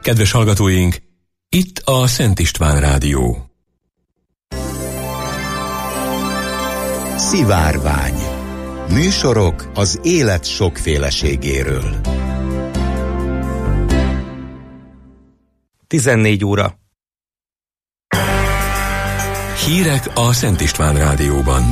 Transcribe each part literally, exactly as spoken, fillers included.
Kedves hallgatóink, itt a Szent István Rádió. Szivárvány. Műsorok az élet sokféleségéről. tizennégy óra. Hírek a Szent István Rádióban.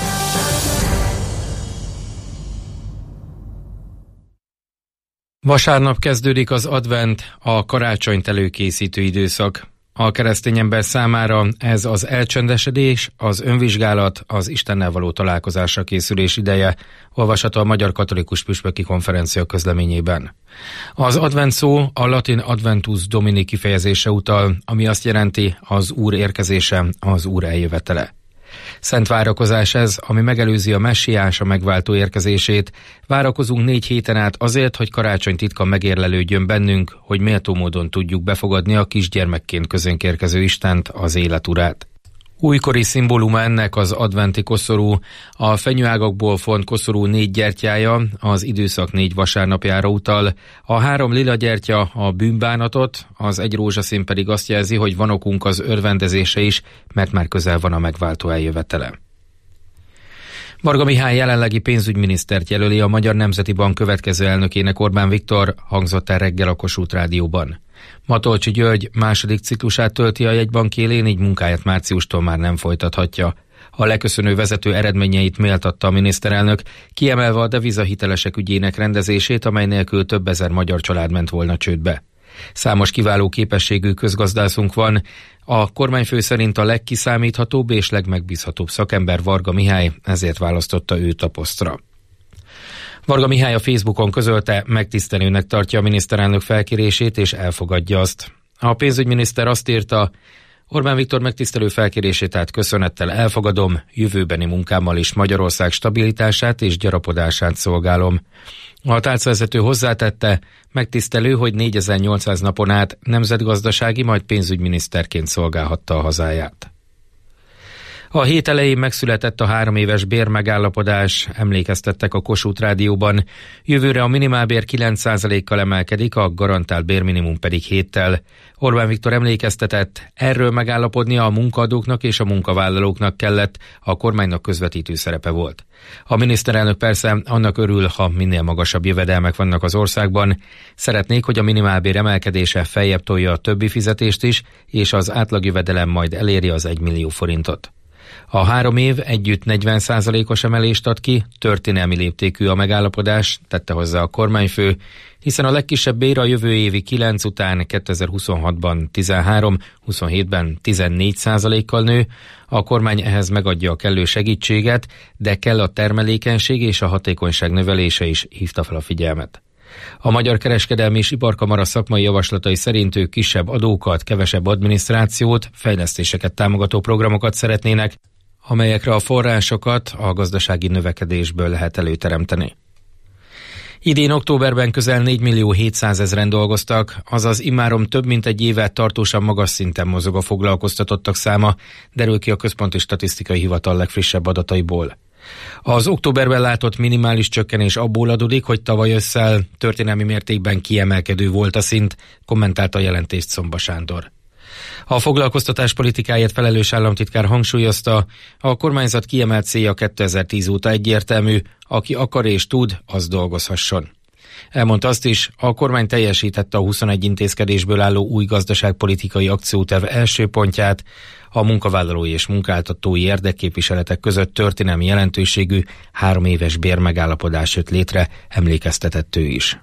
Vasárnap kezdődik az advent, a karácsonyt előkészítő időszak. A keresztény ember számára ez az elcsendesedés, az önvizsgálat, az Istennel való találkozásra készülés ideje, olvasható a Magyar Katolikus Püspöki Konferencia közleményében. Az advent szó a latin adventus domini kifejezése utal, ami azt jelenti az Úr érkezése, az Úr eljövetele. Szent várakozás ez, ami megelőzi a messiás, a megváltó érkezését. Várakozunk négy héten át azért, hogy karácsony titka megérlelődjön bennünk, hogy méltó módon tudjuk befogadni a kisgyermekként közénk érkező Istent, az élet urát. Újkori szimbóluma ennek az adventi koszorú, a fenyőágakból font koszorú négy gyertyája az időszak négy vasárnapjára utal, a három lila gyertya a bűnbánatot, az egy rózsaszín pedig azt jelzi, hogy van okunk az örvendezése is, mert már közel van a megváltó eljövetele. Varga Mihály jelenlegi pénzügyminisztert jelöli a Magyar Nemzeti Bank következő elnökének, Orbán Viktor, hangzott el reggel a Kossuth Rádióban. Matolcsy György második ciklusát tölti a jegybank élén, így munkáját márciustól már nem folytathatja. A leköszönő vezető eredményeit méltatta a miniszterelnök, kiemelve a devizahitelesek ügyének rendezését, amely nélkül több ezer magyar család ment volna csődbe. Számos kiváló képességű közgazdászunk van, a kormányfő szerint a legkiszámíthatóbb és legmegbízhatóbb szakember Varga Mihály, ezért választotta őt a posztra. Varga Mihály a Facebookon közölte, megtisztelőnek tartja a miniszterelnök felkérését és elfogadja azt. A pénzügyminiszter azt írta, Orbán Viktor megtisztelő felkérését át köszönettel elfogadom, jövőbeni munkámmal is Magyarország stabilitását és gyarapodását szolgálom. A tárcavezető hozzátette, megtisztelő, hogy négyezer-nyolcszáz napon át nemzetgazdasági, majd pénzügyminiszterként szolgálhatta a hazáját. A hét elején megszületett a három éves bérmegállapodás, emlékeztettek a Kossuth Rádióban. Jövőre a minimálbér kilenc százalékkal emelkedik, a garantált bérminimum pedig héttel. Orbán Viktor emlékeztetett, erről megállapodnia a munkaadóknak és a munkavállalóknak kellett, a kormánynak közvetítő szerepe volt. A miniszterelnök persze annak örül, ha minél magasabb jövedelmek vannak az országban. Szeretnék, hogy a minimálbér emelkedése feljebb tolja a többi fizetést is, és az átlagjövedelem majd eléri az egymillió forintot. A három év együtt negyven százalékos emelést ad ki, történelmi léptékű a megállapodás, tette hozzá a kormányfő, hiszen a legkisebb bér a jövő évi kilenc után kétezer-huszonhatban tizenhárom, huszonhétben tizennégy százalékkal nő, a kormány ehhez megadja a kellő segítséget, de kell a termelékenység és a hatékonyság növelése is, hívta fel a figyelmet. A Magyar Kereskedelmi és Iparkamara szakmai javaslatai szerint ők kisebb adókat, kevesebb adminisztrációt, fejlesztéseket támogató programokat szeretnének, amelyekre a forrásokat a gazdasági növekedésből lehet előteremteni. Idén októberben közel négymillió hétszázezren dolgoztak, azaz immáron több mint egy éve tartósan magas szinten mozog a foglalkoztatottak száma, derül ki a Központi Statisztikai Hivatal legfrissebb adataiból. Az októberben látott minimális csökkenés abból adódik, hogy tavaly ősszel történelmi mértékben kiemelkedő volt a szint, kommentálta a jelentést Szomba Sándor. A foglalkoztatás politikáért felelős államtitkár hangsúlyozta, a kormányzat kiemelt célja kétezer-tíz óta egyértelmű, aki akar és tud, az dolgozhasson. Elmondta azt is, a kormány teljesítette a huszonegy intézkedésből álló új gazdaságpolitikai akcióterv első pontját, a munkavállalói és munkáltatói érdekképviseletek között történelmi jelentőségű három éves bérmegállapodás jött létre, emlékeztetett ő is.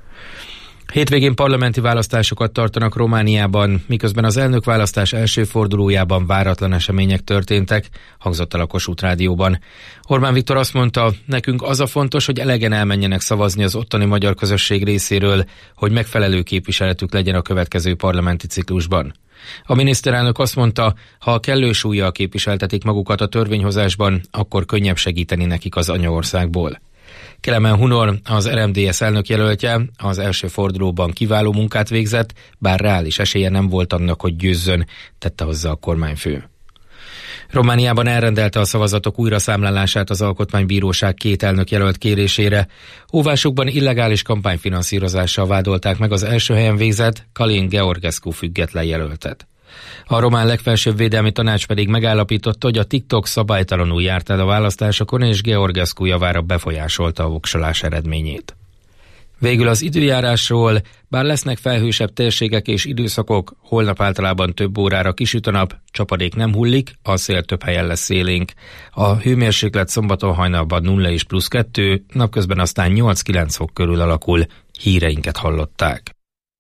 Hétvégén parlamenti választásokat tartanak Romániában, miközben az elnökválasztás első fordulójában váratlan események történtek, hangzott el a Kossuth Rádióban. Orbán Viktor azt mondta, nekünk az a fontos, hogy elegen elmenjenek szavazni az ottani magyar közösség részéről, hogy megfelelő képviseletük legyen a következő parlamenti ciklusban. A miniszterelnök azt mondta, ha a kellő súllyal képviseltetik magukat a törvényhozásban, akkor könnyebb segíteni nekik az anyaországból. Kelemen Hunor, az er em dé es elnökjelöltje, az első fordulóban kiváló munkát végzett, bár reális esélye nem volt annak, hogy győzzön, tette hozzá a kormányfő. Romániában elrendelte a szavazatok újraszámlálását az Alkotmánybíróság két elnök jelölt kérésére. Óvásukban illegális kampányfinanszírozással vádolták meg az első helyen végzett Călin Georgescu független jelöltet. A román legfelsőbb védelmi tanács pedig megállapította, hogy a TikTok szabálytalanul járt el a választásokon, és Georgescu javára befolyásolta a voksolás eredményét. Végül az időjárásról, bár lesznek felhősebb térségek és időszakok, holnap általában több órára kisüt a nap, csapadék nem hullik, a szél több helyen lesz szélénk. A hőmérséklet szombaton hajnalban nulla és plusz kettő, napközben aztán nyolc-kilenc fok körül alakul. Híreinket hallották.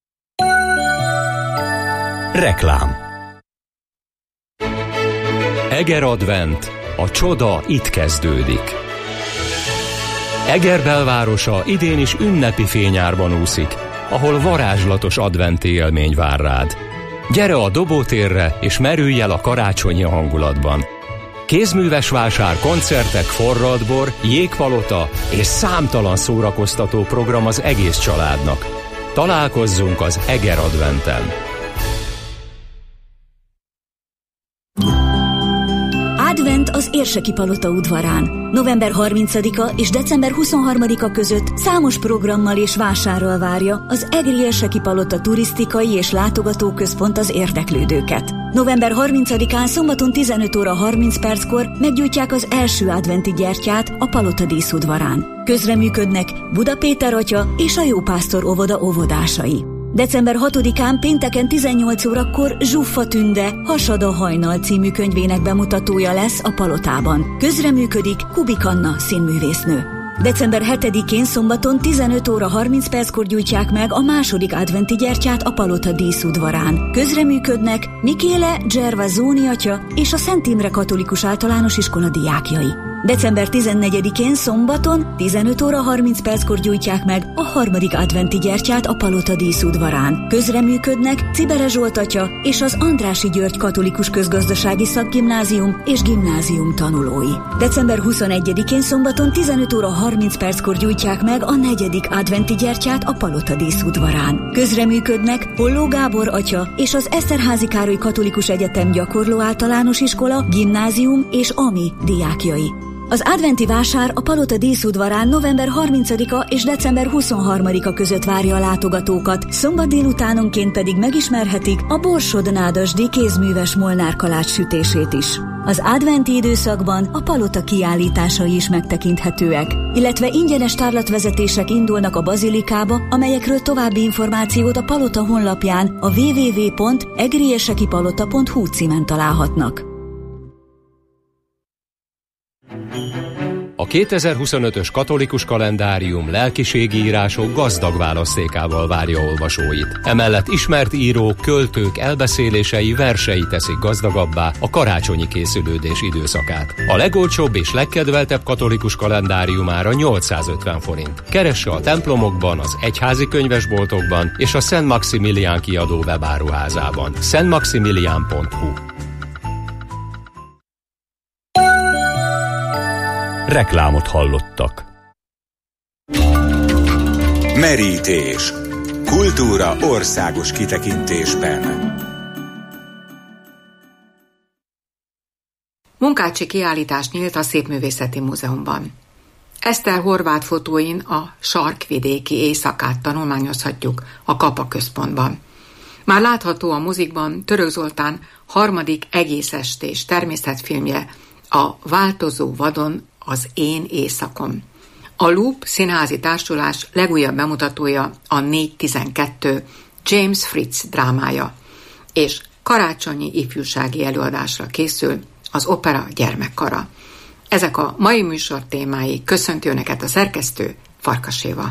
Reklám. Eger Advent. A csoda itt kezdődik. Eger belvárosa idén is ünnepi fényárban úszik, ahol varázslatos adventi élmény vár rád. Gyere a Dobótérre, és merülj el a karácsonyi hangulatban. Kézműves vásár, koncertek, forradbor, jégpalota és számtalan szórakoztató program az egész családnak. Találkozzunk az Eger Adventen! Advent az Érseki Palota udvarán. november harmincadika és december huszonharmadika között számos programmal és vásárral várja az Egri Érseki Palota turisztikai és látogatóközpont az érdeklődőket. november harmincadikán szombaton tizenöt óra harminc perckor meggyújtják az első adventi gyertyát a Palota díszudvarán. Közreműködnek Buda Péter atya és a Jópásztor óvoda óvodásai. december hatodikán pénteken tizennyolc órakor Zsuffa Tünde Hasad a hajnal című könyvének bemutatója lesz a Palotában. Közreműködik Kubik Anna színművésznő. december hetedikén szombaton tizenöt óra harminc perckor gyújtják meg a második adventi gyertyát a Palota díszudvarán. Közreműködnek Mikéle Gervasoni atya és a Szent Imre Katolikus Általános Iskola diákjai. december tizennegyedikén szombaton tizenöt óra harminc perckor gyújtják meg a harmadik adventi gyertyát a Palota díszudvarán. Közreműködnek Cibere Zsolt atya és az Andrássy György Katolikus Közgazdasági Szakgimnázium és Gimnázium tanulói. december huszonegyedikén szombaton tizenöt óra harminc perckor gyújtják meg a negyedik adventi gyertyát a Palota díszudvarán. Közreműködnek Holló Gábor atya és az Eszterházy Károly Katolikus Egyetem Gyakorló Általános Iskola, Gimnázium és AMI diákjai. Az adventi vásár a Palota díszudvarán november harmincadika és december huszonharmadika között várja a látogatókat, szombat délutánonként pedig megismerhetik a Borsod-Nádasdy kézműves Molnár kalács sütését is. Az adventi időszakban a Palota kiállításai is megtekinthetőek, illetve ingyenes tárlatvezetések indulnak a bazilikába, amelyekről további információt a Palota honlapján a double-u double-u double-u pont egriérsekipalota pont hu címen találhatnak. A kétezer-huszonötös katolikus kalendárium lelkiségi írások gazdag választékával várja olvasóit. Emellett ismert írók, költők elbeszélései, versei teszik gazdagabbá a karácsonyi készülődés időszakát. A legolcsóbb és legkedveltebb katolikus kalendáriumára nyolcszázötven forint. Keresse a templomokban, az egyházi könyvesboltokban és a Szent Maximilián kiadó webáruházában. szent maximilián pont hu. Reklámot hallottak. Merítés. Kultúra országos kitekintésben. Munkácsi kiállítás nyílt a Szépművészeti Múzeumban. Eszter Horváth fotóin a sarkvidéki éjszakát tanulmányozhatjuk a Kapa központban. Már látható a mozikban Török Zoltán harmadik egész estés természetfilmje, a Változó vadon az én éjszakom. A Loop színházi társulás legújabb bemutatója a négy tizenkettő James Fritz drámája, és karácsonyi ifjúsági előadásra készül az Opera gyermekkara. Ezek a mai műsor témái. Köszönti Önöket a szerkesztő, Farkas Éva.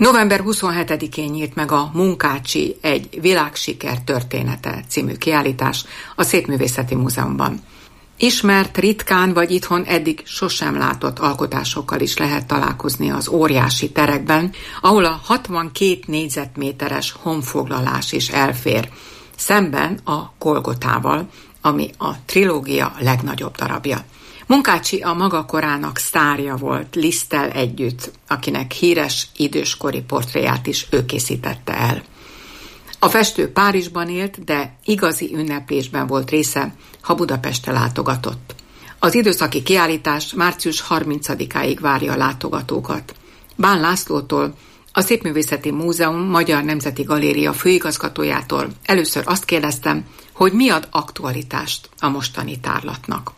november huszonhetedikén nyílt meg a Munkácsi egy világsiker története című kiállítás a Szépművészeti Múzeumban. Ismert, ritkán vagy itthon eddig sosem látott alkotásokkal is lehet találkozni az óriási terekben, ahol a hatvankét négyzetméteres honfoglalás is elfér, szemben a Golgotával, ami a trilógia legnagyobb darabja. Munkácsi a maga korának sztárja volt Liszttel együtt, akinek híres időskori portréját is ő készítette el. A festő Párizsban élt, de igazi ünneplésben volt része, ha Budapestre látogatott. Az időszaki kiállítás március harmincadikáig várja a látogatókat. Bán Lászlótól, a Szépművészeti Múzeum Magyar Nemzeti Galéria főigazgatójától először azt kérdeztem, hogy mi ad aktualitást a mostani tárlatnak.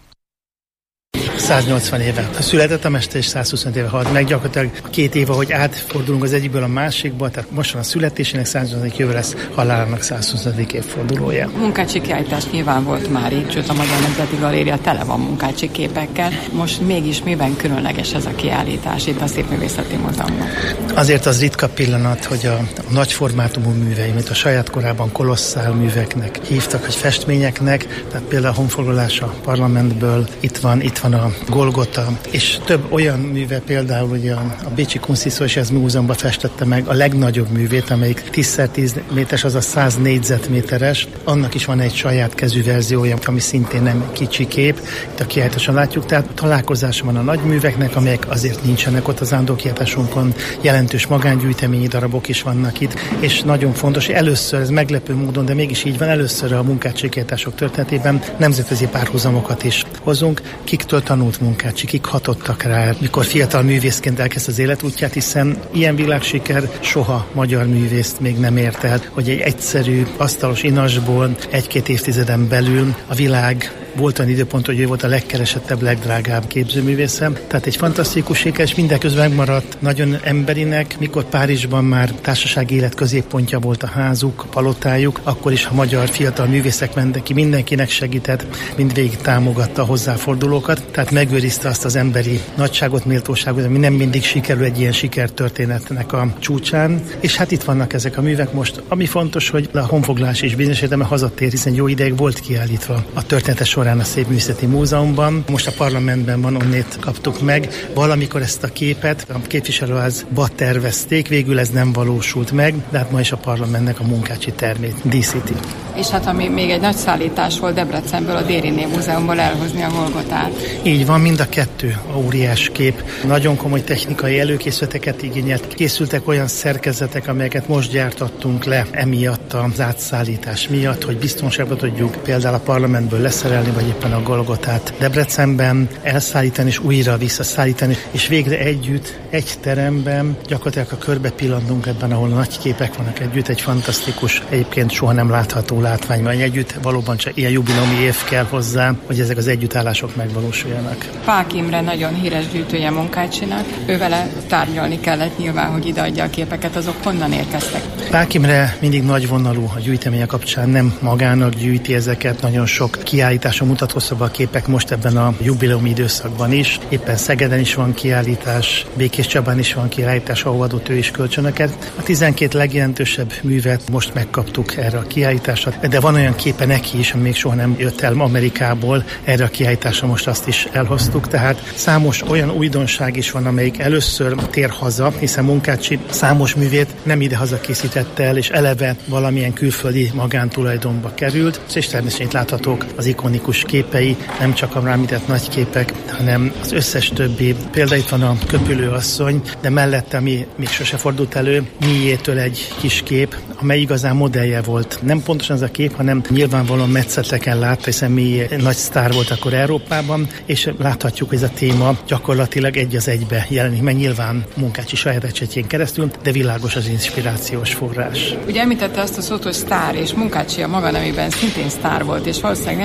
száznyolcvan éve született a mester, és százhuszonöt éve halt meg, gyakorlatilag a két év, ahogy átfordulunk az egyikből a másikba, tehát most van a születésének száznyolcvadik jövő lesz halálának százhuszonötödik évfordulója. Munkácsi kiállítás nyilván volt már itt, sőt a Magyar Nemzeti Galéria tele van Munkácsi képekkel. Most mégis miben különleges ez a kiállítás itt a Szépművészeti Múzeumban? Azért az ritka pillanat, hogy a nagy formátumú művei, mint a saját korában kolosszál műveknek hívtak, vagy festményeknek, tehát például a honfoglalás a parlamentből, itt van, itt van a Golgota, és több olyan műve, például ugye a, a Bécsi Kunsthistorisches Múzeumban festette meg a legnagyobb művét, amelyik tíz szer tíz méteres, azaz száz négyzetméteres. Annak is van egy saját kezű verziója, ami szintén nem kicsi kép. Itt a kiállításon látjuk, tehát találkozás van a nagy műveknek, amelyek azért nincsenek ott az állandó kiállításunkon. Jelentős magángyűjteményi darabok is vannak itt, és nagyon fontos, hogy először, ez meglepő módon, de mégis így van, először a Munkácsi kiállítások történetében nemzetközi párhuzamokat is hozunk. Kiktől tanult Munkácsi, kik hatottak rá, mikor fiatal művészként elkezdte az életútját, hiszen ilyen világsiker soha magyar művészt még nem ért el, hogy egy egyszerű asztalos inasból egy-két évtizeden belül a világ volt olyan időpont, hogy ő volt a legkeresettebb, legdrágább képzőművésze. Tehát egy fantasztikus siker, és mindeközben megmaradt nagyon emberinek, mikor Párizsban már társasági élet középpontja volt a házuk, a palotájuk, akkor is, ha magyar fiatal művészek mentek ki, mindenkinek segített, mindvégig támogatta a hozzáfordulókat, tehát megőrizte azt az emberi nagyságot, méltóságot, ami nem mindig sikerül egy ilyen sikertörténetnek a csúcsán. És hát itt vannak ezek a művek most. Ami fontos, hogy a honfoglalás is bizonyos értelemben hazatér, hiszen jó ideig volt kiállítva a történetes során a Szépművészeti Múzeumban. Most a parlamentben van, onnét kaptuk meg. Valamikor ezt a képet a képviselőházba tervezték, végül ez nem valósult meg, de hát ma is a parlamentnek a Munkácsi termét díszíti. És hát ami még egy nagy szállítás volt Debrecenből, a Dériné Múzeumból elhozni a Golgotát. Így van, mind a kettő óriás kép. Nagyon komoly technikai előkészületeket igényelt. Készültek olyan szerkezetek, amelyeket most gyártattunk le emiatt az átszállítás miatt, hogy biztonságban tudjuk például a parlamentből leszerelni, vagy éppen a Golgotát Debrecenben elszállítani és újra visszaszállítani, és végre együtt, egy teremben gyakorlatilag a körbe pillantunk ebben, ahol nagy képek vannak együtt, egy fantasztikus, egyébként soha nem látható látvány van együtt, valóban csak ilyen jubileumi év kell hozzá, hogy ezek az együttállások megvalósuljanak. Pák Imre nagyon híres gyűjtője Munkácsinak, ővele tárgyalni kellett nyilván, hogy ideadja a képeket, azok honnan érkeztek? Pák Imre mindig nagyvonalú a gyűjteménye kapcsán, nem magának gyűjti ezeket, nagyon sok kiállításon mutatkoztak a képek most ebben a jubileumi időszakban is. Éppen Szegeden is van kiállítás, Békés Csabán is van kiállítás, ahol adott ő is kölcsönöket. A tizenkét legjelentősebb művet most megkaptuk erre a kiállításra, de van olyan képe neki is, ami még soha nem jött el Amerikából, erre a kiállításra most azt is elhoztuk, tehát számos olyan újdonság is van, amelyik először tér haza, hiszen Munkácsi számos művét nem ide-haza készítette el, és eleve valamilyen külföldi magántulajdonba került, és természetesen láthatók az ikonikus képei, nem csak a említett nagy képek, hanem az összes többi. Például itt van a Köpülőasszony, de mellette, ami még sose fordult elő, Millyétől egy kis kép, amely igazán modellje volt. Nem pontosan ez a kép, hanem nyilvánvalóan metszeteken látta, hiszen Millyé nagy sztár volt akkor Európában, és láthatjuk, hogy ez a téma gyakorlatilag egy az egybe jelenik meg, nyilván Munkácsi saját ecsetjén keresztül, de világos az inspirációs forrás. Ugye említette azt a szót, hogy sztár, és Munkácsi a maga nevében szintén sztár volt, és valószínűleg nem csak azért,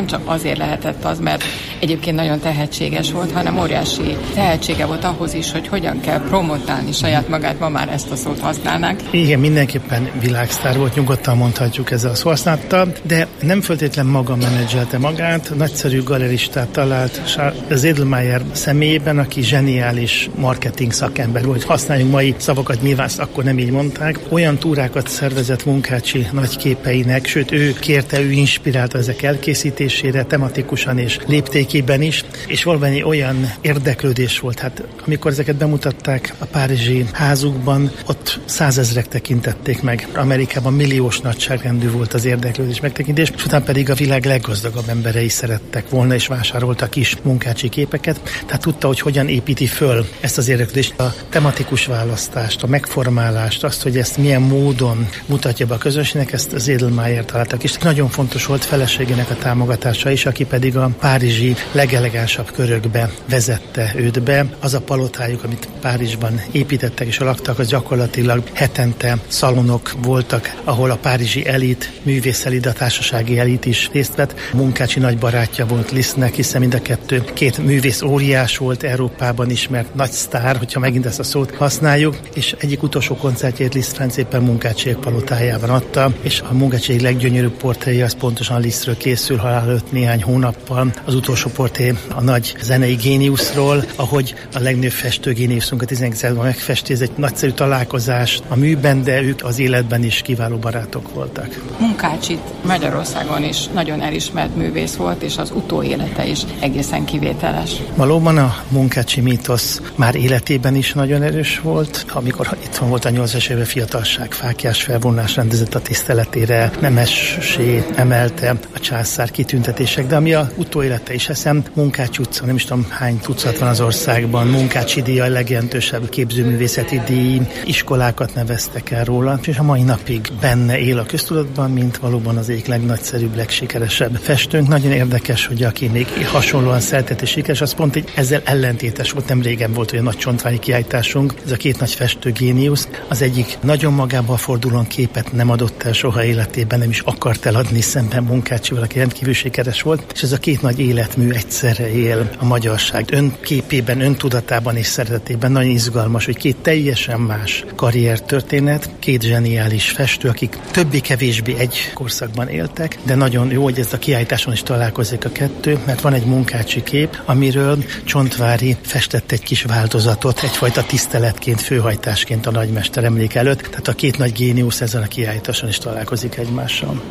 azért lehetett az, mert egyébként nagyon tehetséges volt, hanem óriási tehetsége volt ahhoz is, hogy hogyan kell promotálni saját magát, ma már ezt a szót használnák. Igen, mindenképpen világsztár volt, nyugodtan mondhatjuk ezzel a szó használattal, de nem feltétlen maga menedzselte magát, nagyszerű galeristát talált az Edelmeier személyében, aki zseniális marketing szakember volt. Használjunk mai szavakat, nyilván azt akkor nem így mondták. Olyan túrákat szervezett Munkácsy nagyképeinek, sőt ő kérte, ő inspirálta ezek elkészítésére, tematikusan és léptékében is, és valami olyan érdeklődés volt. Hát amikor ezeket bemutatták a párizsi házukban, ott százezrek tekintették meg. Amerikában milliós nagyságrendű volt az érdeklődés megtekintés, és utána pedig a világ leggazdagabb emberei szerettek volna, és vásároltak is Munkácsy képeket. Tehát tudta, hogy hogyan építi föl ezt az érdeklődést, a tematikus választást, a megformálást, azt, hogy ezt milyen módon mutatja be a közönségnek, ezt az Edelmeier találtak. És nagyon fontos volt feleségének a támogatása is, aki pedig a párizsi legelegánsabb körökbe vezette őt be. Az a palotájuk, amit Párizsban építettek és laktak, az gyakorlatilag hetente szalonok voltak, ahol a párizsi elit, művészelit, a társasági elit is részt vett. Munkácsy nagy barátja volt Lisztnek, hiszen mind a kettő két művész óriás volt, Európában ismert nagy sztár, hogyha megint ezt a szót használjuk, és egyik utolsó koncertjét Liszt Ferenc éppen Munkácsyék palotájában adta, és a Munkácsy leggyönyörűbb portréja az pontosan Lisztről készül halál előtt néhány hónappal. Az utolsó portré a nagy zenei géniuszról, ahogy a legnagyobb festő géniuszunk a tizenedik században megfesti, ez egy nagyszerű találkozás a műben, de ők az életben is kiváló barátok voltak. Munkácsy Magyarországon is nagyon elismert művész volt, és az utóélete is egészen kivételes. Valóban a Munkácsy mítosz már életében is nagyon erős volt. Amikor itthon volt a nyolcvanas évek fiatalság, fáklyás felvonulás rendezett a tiszteletére, nemessé emelte a császár kitüntetések, de ami a utóélete is eszem, Munkácsy utca, nem is tudom hány tucat van az országban, Munkácsy díj a legjelentősebb képzőművészeti díj, iskolákat neveztek el róla, és a mai napig benne él a köztudatban, mint valóban az egyik legnagyszerűbb, legsikeresebb festőnk. Nagyon érdekes, hogy aki még hasonlóan szeretett és sikeres, az pont egy ezzel ellentétes volt. Nem régen volt olyan nagy csontványi kiállításunk, ez a két nagy festő géniusz. Az egyik nagyon magába fordulóan képet nem adott el soha életében, nem is akart eladni, szemben Munkácsyival, aki rendkívül sikeres volt, és ez a két nagy életmű egyszerre él a magyarság önképében, öntudatában és szeretetében. Nagyon izgalmas, hogy két teljesen más karriertörténet, két zseniális festő, akik többé-kevésbé egy korszakban éltek, de nagyon jó, hogy ez a kiállításon is találkozik a kettő, mert van egy Munkácsy kép, amiről Csontváry festett egy kis változatot, egyfajta tiszteletként, főhajtásként a nagymester emlék előtt, tehát a két nagy géniusz ezen a kiállításon is találkozik egymással.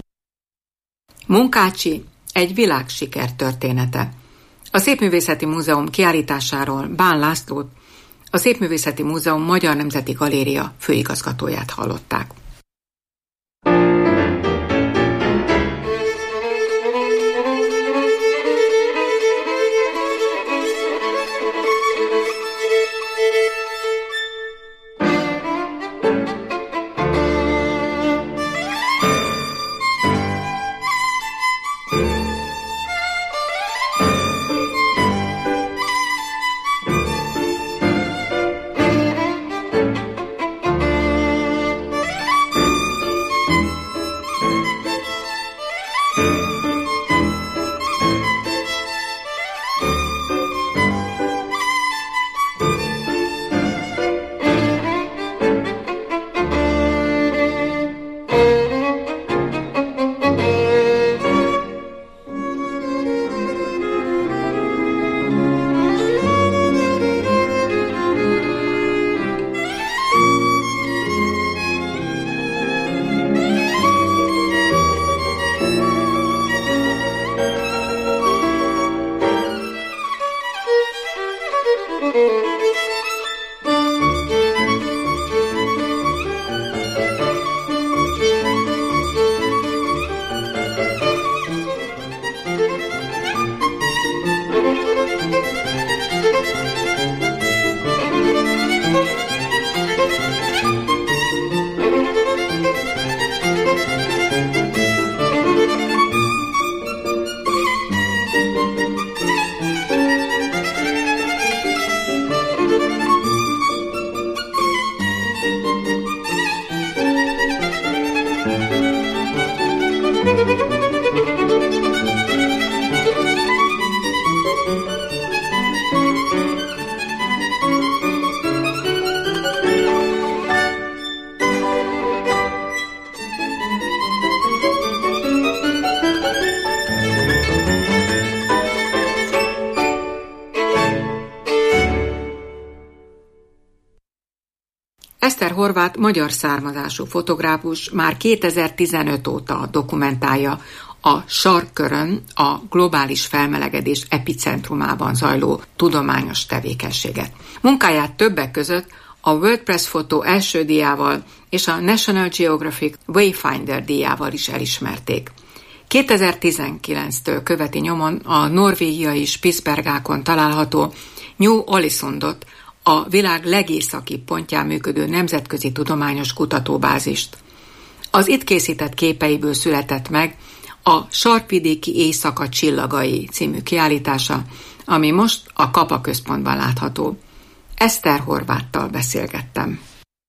Munkácsy egy világsiker története. A Szépművészeti Múzeum kiállításáról Bán Lászlót, a Szépművészeti Múzeum Magyar Nemzeti Galéria főigazgatóját hallották. Eszter Horváth magyar származású fotográfus már kétezer-tizenöt óta dokumentálja a sarkkörön a globális felmelegedés epicentrumában zajló tudományos tevékenységet. Munkáját többek között a World Press Photo első díjával és a National Geographic Wayfinder díjával is elismerték. kétezer-tizenkilenctől követi nyomon a norvégiai Spitsbergákon található New Ålesundot, a világ legészakibb pontján működő nemzetközi tudományos kutatóbázist. Az itt készített képeiből született meg a Sarkvidéki éjszaka csillagai című kiállítása, ami most a Kapa központban látható. Eszter Horváthttal beszélgettem.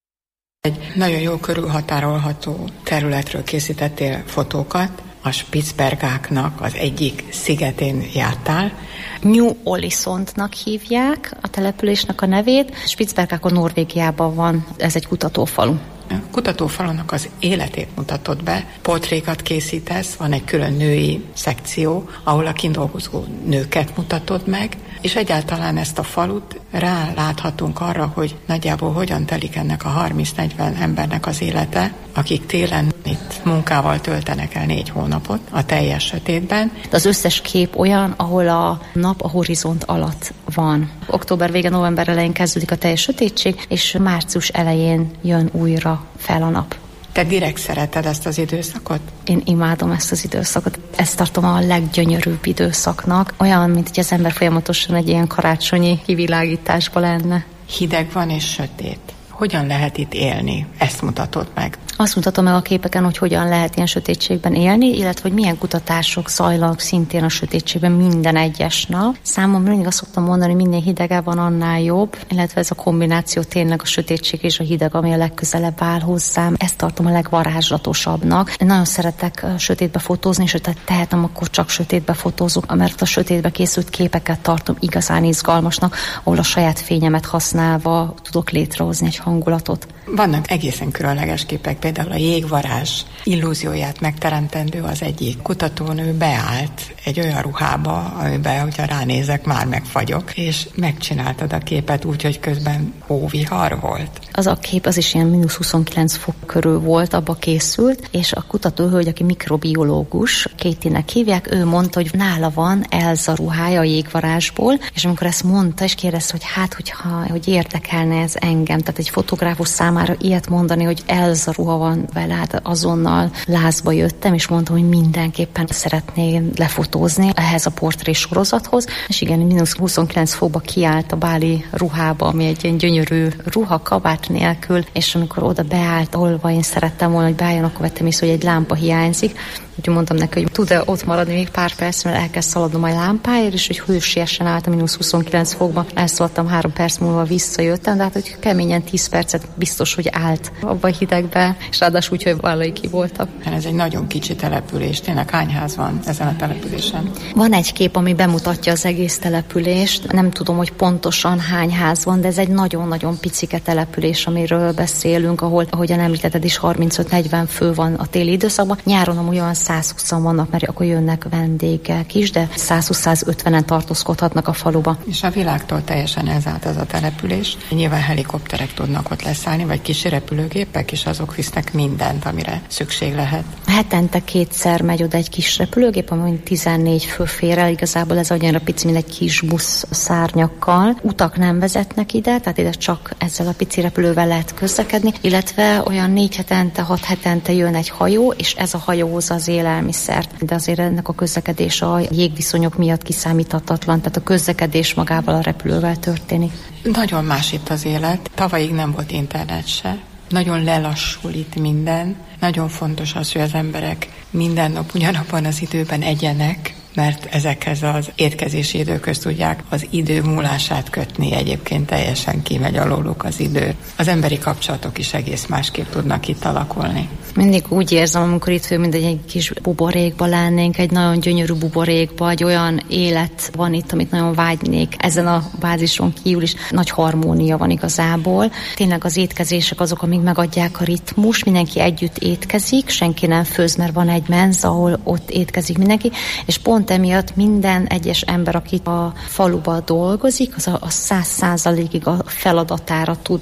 Egy nagyon jól körülhatárolható területről készítettél fotókat, a Spitsbergáknak az egyik szigetén jártál. New Ålesundnak hívják a településnek a nevét. Spitsbergákon Norvégiában van, ez egy kutatófalu. A kutatófalunak az életét mutatod be, portrékat készítesz, van egy külön női szekció, ahol a kint dolgozó nőket mutatod meg, és egyáltalán ezt a falut ráláthatunk arra, hogy nagyjából hogyan telik ennek a harminc-negyven embernek az élete, akik télen itt munkával töltenek el négy hónapot a teljes sötétben. Az összes kép olyan, ahol a nap a horizont alatt van. Október vége, november elején kezdődik a teljes sötétség, és március elején jön újra fel a nap. Te direkt szereted ezt az időszakot? Én imádom ezt az időszakot. Ezt tartom a leggyönyörűbb időszaknak. Olyan, mint hogy az ember folyamatosan egy ilyen karácsonyi kivilágításba lenne. Hideg van és sötét. Hogyan lehet itt élni? Ezt mutatod meg. Azt mutatom meg a képeken, hogy hogyan lehet ilyen sötétségben élni, illetve hogy milyen kutatások zajlanak szintén a sötétségben minden egyes nap. Számomra mindig azt szoktam mondani, hogy minél hidegebb van, annál jobb, illetve ez a kombináció tényleg a sötétség és a hideg, ami a legközelebb áll hozzám. Ezt tartom a legvarázslatosabbnak. Én nagyon szeretek sötétbe fotózni, és ha tehetem, akkor csak sötétbe fotózok, mert a sötétbe készült képeket tartom igazán izgalmasnak, ahol a saját fényemet használva tudok létrehozni egy hangulatot. Vannak egészen különleges képek, például a jégvarázs illúzióját megteremtendő az egyik kutatónő beállt egy olyan ruhába, amiben, hogyha ránézek, már megfagyok, és megcsináltad a képet úgy, hogy közben hóvihar volt. Az a kép az is ilyen mínusz huszonkilenc fok körül volt, abba készült, és a kutatóhölgy, aki mikrobiológus, Katie-nek hívják, ő mondta, hogy nála van Elsa ruhája a jégvarázsból, és amikor ezt mondta, és kérdezte, hogy hát, hogyha, hogy érdekelne ez engem, tehát egy fotográfus számára ilyet mondani, hogy Elsa ruha van vele, hát azonnal lázba jöttem, és mondtam, hogy mindenképpen szeretném lefotózni ehhez a portré sorozathoz, és igen, mínusz huszonkilenc fokba kiállt a báli ruhába, ami egy ilyen gyönyörű ruha, kabát nélkül, és amikor oda beállt, ahol én szerettem volna, hogy beálljon, akkor vettem észre, hogy egy lámpa hiányzik. Úgyhogy mondtam neki, hogy tud-e ott maradni még pár perc, mert el kell szaladnom a lámpáért, és hogy hősiesen állt a mínusz huszonkilenc fokban. Elszaladtam három perc múlva, visszajöttem, de hát hogy keményen tíz percet biztos, hogy állt abba a hidegbe, és ráadásul úgy, hogy vállai ki voltak. Ez egy nagyon kicsi település. Tényleg hány ház van ezen a településen? Van egy kép, ami bemutatja az egész települést. Nem tudom, hogy pontosan hány ház van, de ez egy nagyon-nagyon picike település, amiről beszélünk, ahol, ahogyan említetted is, harmincöt-negyven fő van a téli időszakban. Nyáron amúgy olyan százhúszan vannak, mert akkor jönnek vendégek is, de százhúsz-százötvenen tartózkodhatnak a faluba. És a világtól teljesen elzárt ez a település. Nyilván helikopterek tudnak ott leszállni, vagy kis repülőgépek, és azok visznek mindent, amire szükség lehet. Hetente kétszer megy oda egy kis repülőgép, ami tizennégy fő fér el, igazából ez olyanra pici, mint egy kis busz szárnyakkal. Utak nem vezetnek ide, tehát ide csak ezzel a pici repülővel lehet közlekedni, illetve olyan négy hetente, hat hetente jön egy hajó, és ez a hajó hozza az élelmiszert. De azért ennek a közlekedés a jégviszonyok miatt kiszámíthatatlan, tehát a közlekedés magával a repülővel történik. Nagyon más itt az élet. Tavalyig nem volt internet se. Nagyon lelassul itt minden. Nagyon fontos az, hogy az emberek minden nap ugyanabban az időben egyenek, mert ezekhez az étkezési időköz tudják az idő múlását kötni, egyébként teljesen kimegy alóluk az idő. Az emberi kapcsolatok is egész másképp tudnak itt alakulni. Mindig úgy érzem, amikor itt fő, mint egy kis buborékba lennénk, egy nagyon gyönyörű buborékba, egy olyan élet van itt, amit nagyon vágynék. Ezen a bázison kívül is nagy harmónia van igazából. Tényleg az étkezések azok, amik megadják a ritmus, mindenki együtt étkezik, senki nem főz, mert van egy menz, ahol ott étkezik mindenki, és pont emiatt minden egyes ember, aki a faluban dolgozik, az a száz százalékig a feladatára tud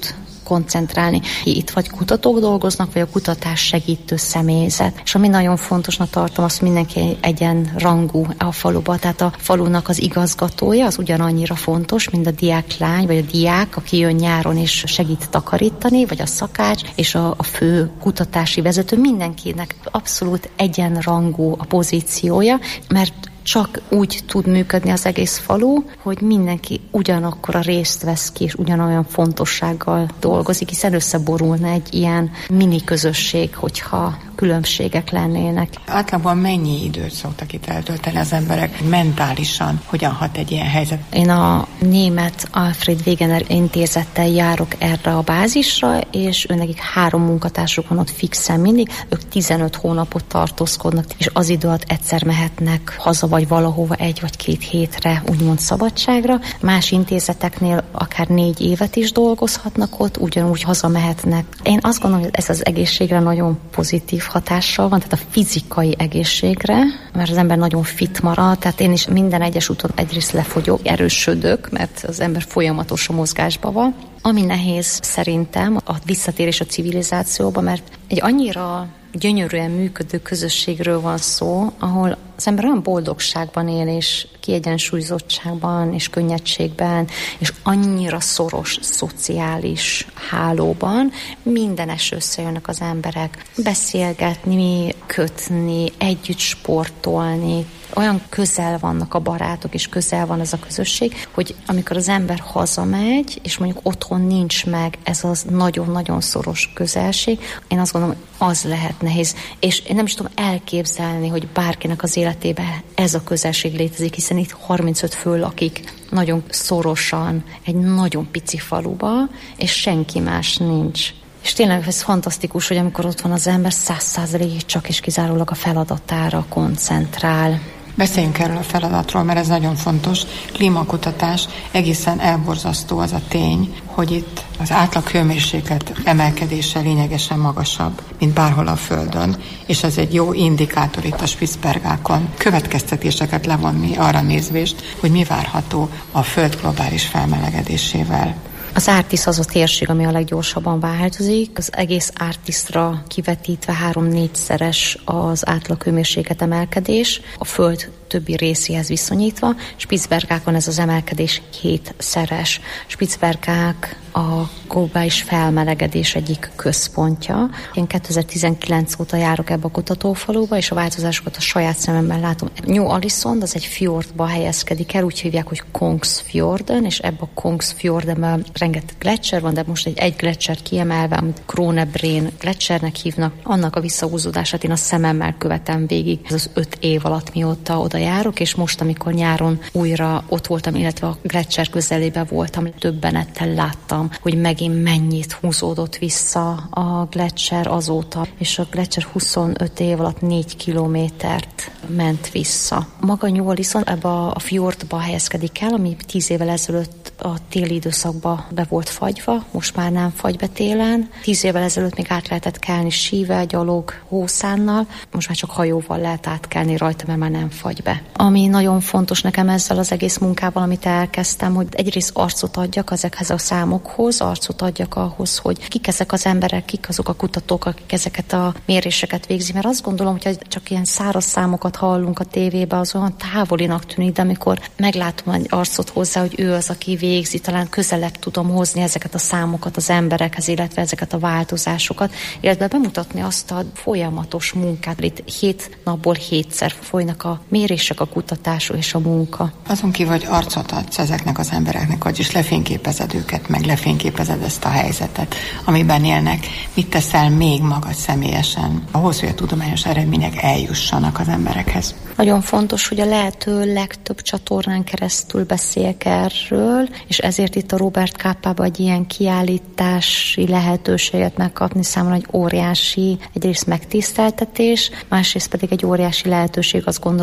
koncentrálni. Itt vagy kutatók dolgoznak, vagy a kutatás segítő személyzet. És ami nagyon fontosnak tartom, azt mindenki egyenrangú a faluba. Tehát a falunak az igazgatója az ugyanannyira fontos, mint a diáklány, vagy a diák, aki jön nyáron és segít takarítani, vagy a szakács, és a, a fő kutatási vezető. Mindenkinek abszolút egyenrangú a pozíciója, mert csak úgy tud működni az egész falu, hogy mindenki ugyanakkor a részt vesz ki, és ugyanolyan fontossággal dolgozik, hiszen összeborulna egy ilyen mini közösség, hogyha különbségek lennének. Általában mennyi időt szoktak itt eltölteni az emberek mentálisan? Hogyan hat egy ilyen helyzet? Én a német Alfred Wegener intézettel járok erre a bázisra, és őnekik három munkatársuk van ott fixen mindig, ők tizenöt hónapot tartózkodnak, és az idő alatt egyszer mehetnek haza, vagy valahova egy vagy két hétre, úgymond szabadságra. Más intézeteknél akár négy évet is dolgozhatnak ott, ugyanúgy hazamehetnek. Én azt gondolom, hogy ez az egészségre nagyon pozitív hatással van, tehát a fizikai egészségre, mert az ember nagyon fit marad, tehát én is minden egyes úton egyrészt lefogyok, erősödök, mert az ember folyamatos a mozgásban van. Ami nehéz szerintem a visszatérés a civilizációba, mert egy annyira gyönyörűen működő közösségről van szó, ahol az ember olyan boldogságban él, és kiegyensúlyozottságban, és könnyedségben, és annyira szoros szociális hálóban mindenes összejönnek az emberek. Beszélgetni, kötni, együtt sportolni, olyan közel vannak a barátok, és közel van ez a közösség, hogy amikor az ember hazamegy, és mondjuk otthon nincs meg ez az nagyon-nagyon szoros közelség, én azt gondolom, hogy az lehet nehéz. És én nem is tudom elképzelni, hogy bárkinek az életében ez a közelség létezik, hiszen itt harmincöt fő lakik nagyon szorosan, egy nagyon pici faluba, és senki más nincs. És tényleg ez fantasztikus, hogy amikor ott van az ember, száz százalékig csak és kizárólag a feladatára koncentrál. Beszéljünk erről a feladatról, mert ez nagyon fontos. Klímakutatás, egészen elborzasztó az a tény, hogy itt az átlag hőmérséklet emelkedése lényegesen magasabb, mint bárhol a Földön, és ez egy jó indikátor itt a Spitzbergákon. Következtetéseket levonni arra nézvést, hogy mi várható a Föld globális felmelegedésével. Az Ártisz az a térség, ami a leggyorsabban változik. Az egész Ártiszra kivetítve három-négyszeres az átlag hőmérséklet emelkedés, a Föld többi részéhez viszonyítva. Spitzbergákon ez az emelkedés hétszeres. Spitzbergák a globális felmelegedés egyik központja. Én kétezer-tizenkilenc óta járok ebbe a kutatófaluba, és a változásokat a saját szememmel látom. New Alisond az egy fjordba helyezkedik el, úgy hívják, hogy Kongsfjorden, és ebbe a Kongsfjordenben rengeteg gletszer van, de most egy, egy gletszer kiemelve, amit Kronebrén gletsszernek hívnak, annak a visszahúzódását én a szememmel követem végig. Ez az öt év alatt, mióta oda járok, és most, amikor nyáron újra ott voltam, illetve a gletszer közelében voltam, döbbenettel láttam, hogy megint mennyit húzódott vissza a gletszer azóta, és a gletszer huszonöt év alatt négy kilométert ment vissza. Maga New Alisond ebbe a fjordba helyezkedik el, ami tíz évvel ezelőtt a téli időszakban be volt fagyva, most már nem fagy be télen. Tíz évvel ezelőtt még át lehetett kelni sível, gyalog, hószánnal, most már csak hajóval lehet átkelni rajta, mert már nem fagy be. Ami nagyon fontos nekem ezzel az egész munkával, amit elkezdtem, hogy egyrészt arcot adjak ezekhez a számokhoz, arcot adjak ahhoz, hogy kik ezek az emberek, kik azok a kutatók, akik ezeket a méréseket végzi, mert azt gondolom, hogy csak ilyen száraz számokat hallunk a tévében, az olyan távolinak tűnik, de amikor meglátom egy arcot hozzá, hogy ő az, aki végzi, talán közelebb tudom hozni ezeket a számokat az emberekhez, illetve ezeket a változásokat, illetve bemutatni azt a folyamatos munkát. Itt hét napból hétszer folynak a mérések, a kutatás és a munka. Azon kívül, hogy arcot adsz ezeknek az embereknek, vagyis lefényképezed őket, meg lefényképezed ezt a helyzetet, amiben élnek. Mit teszel még magad személyesen ahhoz, hogy a tudományos eredmények eljussanak az emberekhez? Nagyon fontos, hogy a lehető legtöbb csatornán keresztül beszéljek erről, és ezért itt a Robert Káppában egy ilyen kiállítási lehetőséget megkapni számomra egy óriási, egyrészt megtiszteltetés, másrészt pedig egy óriási lehetőség, azt gondolom, hogy az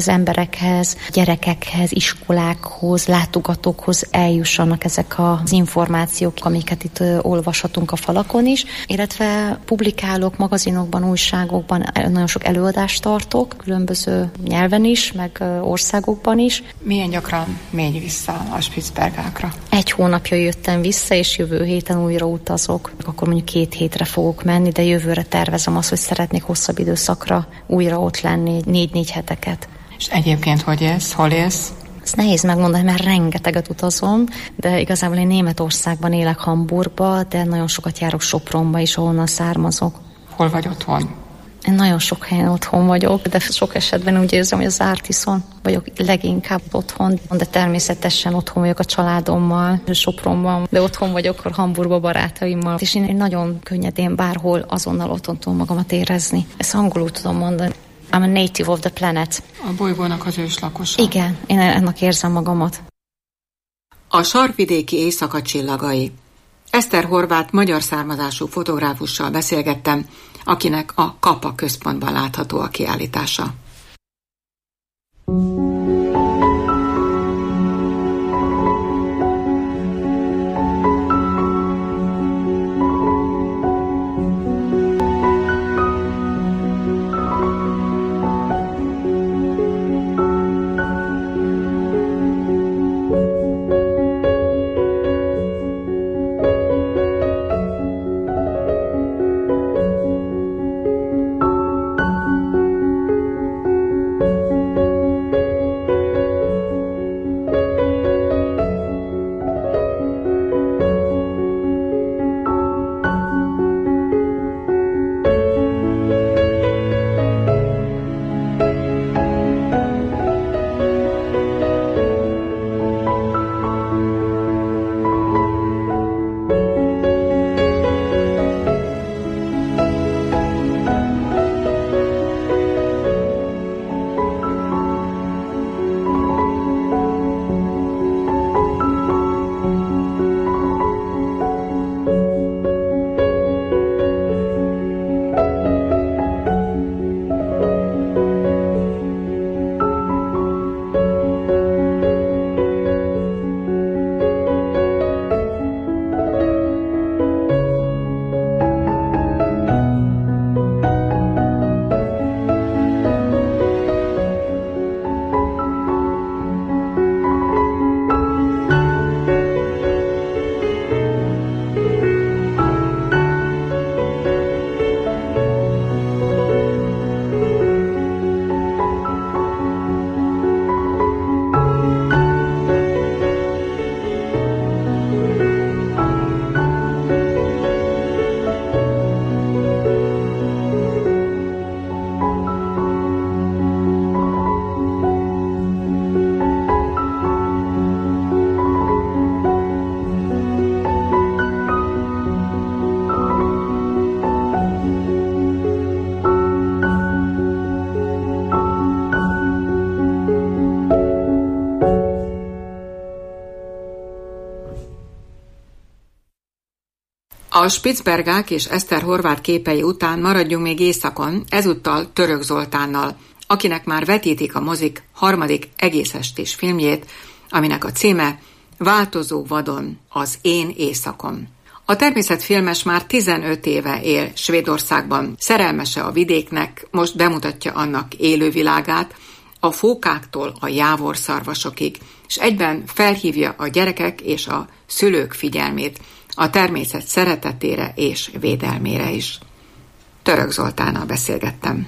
az emberekhez, gyerekekhez, iskolákhoz, látogatókhoz eljussanak ezek az információk, amiket itt olvashatunk a falakon is, illetve publikálok magazinokban, újságokban, nagyon sok előadást tartok, különböző nyelven is, meg országokban is. Milyen gyakran megy vissza a Spitzbergákra? Egy hónapja jöttem vissza, és jövő héten újra utazok. Akkor mondjuk két hétre fogok menni, de jövőre tervezem azt, hogy szeretnék hosszabb időszakra újra ott lenni, négy-négy heteket. És egyébként hogy élsz? Hol élsz? Ez nehéz megmondani, mert rengeteget utazom, de igazából én Németországban élek, Hamburgba, de nagyon sokat járok Sopronba is, ahonnan származok. Hol vagy otthon? Én nagyon sok helyen otthon vagyok, de sok esetben úgy érzem, hogy az Artiszon vagyok leginkább otthon, de természetesen otthon vagyok a családommal, Sopronban, de otthon vagyok akkor Hamburgban barátaimmal, és én nagyon könnyedén bárhol azonnal otthon tudom magamat érezni. Ezt angolul tudom mondani. I'm a native of the planet. A bolygónak az őslakosa. Igen, én ennek érzem magamat. A sarkvidéki éjszaka csillagai. Eszter Horváth magyar származású fotográfussal beszélgettem, akinek a Kapa központban látható a kiállítása. A Spitzbergák és Eszter Horváth képei után maradjunk még északon, ezúttal Török Zoltánnal, akinek már vetítik a mozik harmadik egészestés filmjét, aminek a címe Változó vadon, az én éjszakom. A természetfilmes már tizenöt éve él Svédországban, szerelmese a vidéknek, most bemutatja annak élővilágát, a fókáktól a jávorszarvasokig, és egyben felhívja a gyerekek és a szülők figyelmét a természet szeretetére és védelmére is. Török Zoltánnal beszélgettem.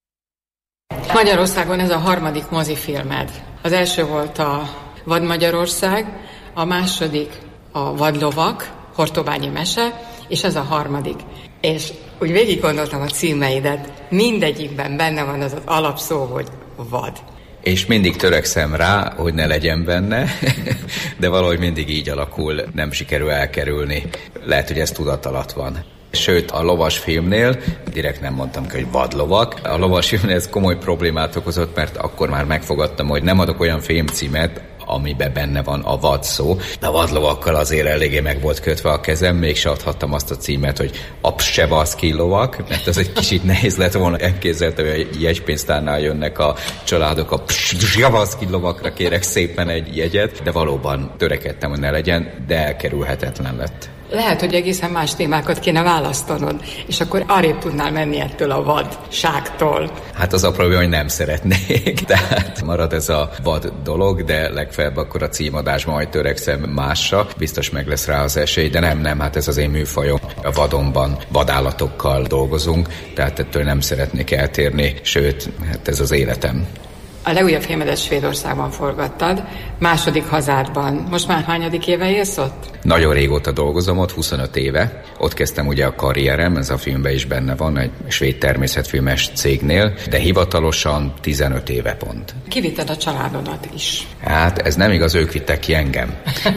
Magyarországon ez a harmadik mozifilmed. Az első volt a Vad Magyarország, a második a Vadlovak, Hortobányi mese, és ez a harmadik. És úgy végig gondoltam a címeidet, mindegyikben benne van az az alapszó, hogy vad. És mindig törekszem rá, hogy ne legyen benne, de valahogy mindig így alakul, nem sikerül elkerülni. Lehet, hogy ez tudat alatt van. Sőt, a lovas filmnél, direkt nem mondtam ki, hogy vadlovak, a lovas filmnél ez komoly problémát okozott, mert akkor már megfogadtam, hogy nem adok olyan filmcímet, amiben benne van a vad szó. A vadlovakkal azért eléggé meg volt kötve a kezem, mégse adhattam azt a címet, hogy a Psevaszki lovak, mert ez egy kicsit nehéz lett volna. Elképzeltem, hogy a jegypénztárnál jönnek a családok, a Psevaszki lovakra kérek szépen egy jegyet, de valóban törekedtem, hogy ne legyen, de elkerülhetetlen lett. Lehet, hogy egészen más témákat kéne választanod, és akkor arrébb tudnál menni ettől a vadságtól. Hát az a probléma, hogy nem szeretnék. Tehát marad ez a vad dolog, de legfeljebb akkor a címadásban majd törekszem másra. Biztos meg lesz rá az esély, de nem, nem, hát ez az én műfajom. A vadonban vadállatokkal dolgozunk, tehát ettől nem szeretnék eltérni, sőt, hát ez az életem. A legújabb filmedet Svédországban forgattad, második hazádban. Most már hányadik éve élsz ott? Nagyon régóta dolgozom ott, huszonöt éve. Ott kezdtem ugye a karrierem, ez a filmben is benne van, egy svéd természetfilmes cégnél, de hivatalosan tizenöt éve pont. Kivitted a családodat is. Hát ez nem igaz, ők vittek ki engem.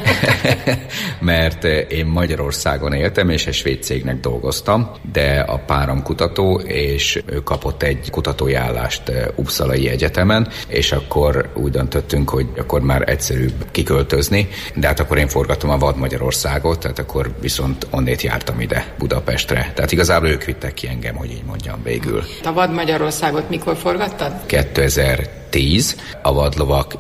Mert én Magyarországon éltem, és egy svéd cégnek dolgoztam, de a párom kutató, és ő kapott egy kutatói állást Uppsalai Egyetemen, és akkor úgy döntöttünk, hogy akkor már egyszerűbb kiköltözni, de hát akkor én forgattam a Vad Magyarországot, tehát akkor viszont onnét jártam ide Budapestre. Tehát igazából ők vittek ki engem, hogy így mondjam végül. A Vad Magyarországot mikor forgattad? kétezer-tíz, a Vadlovak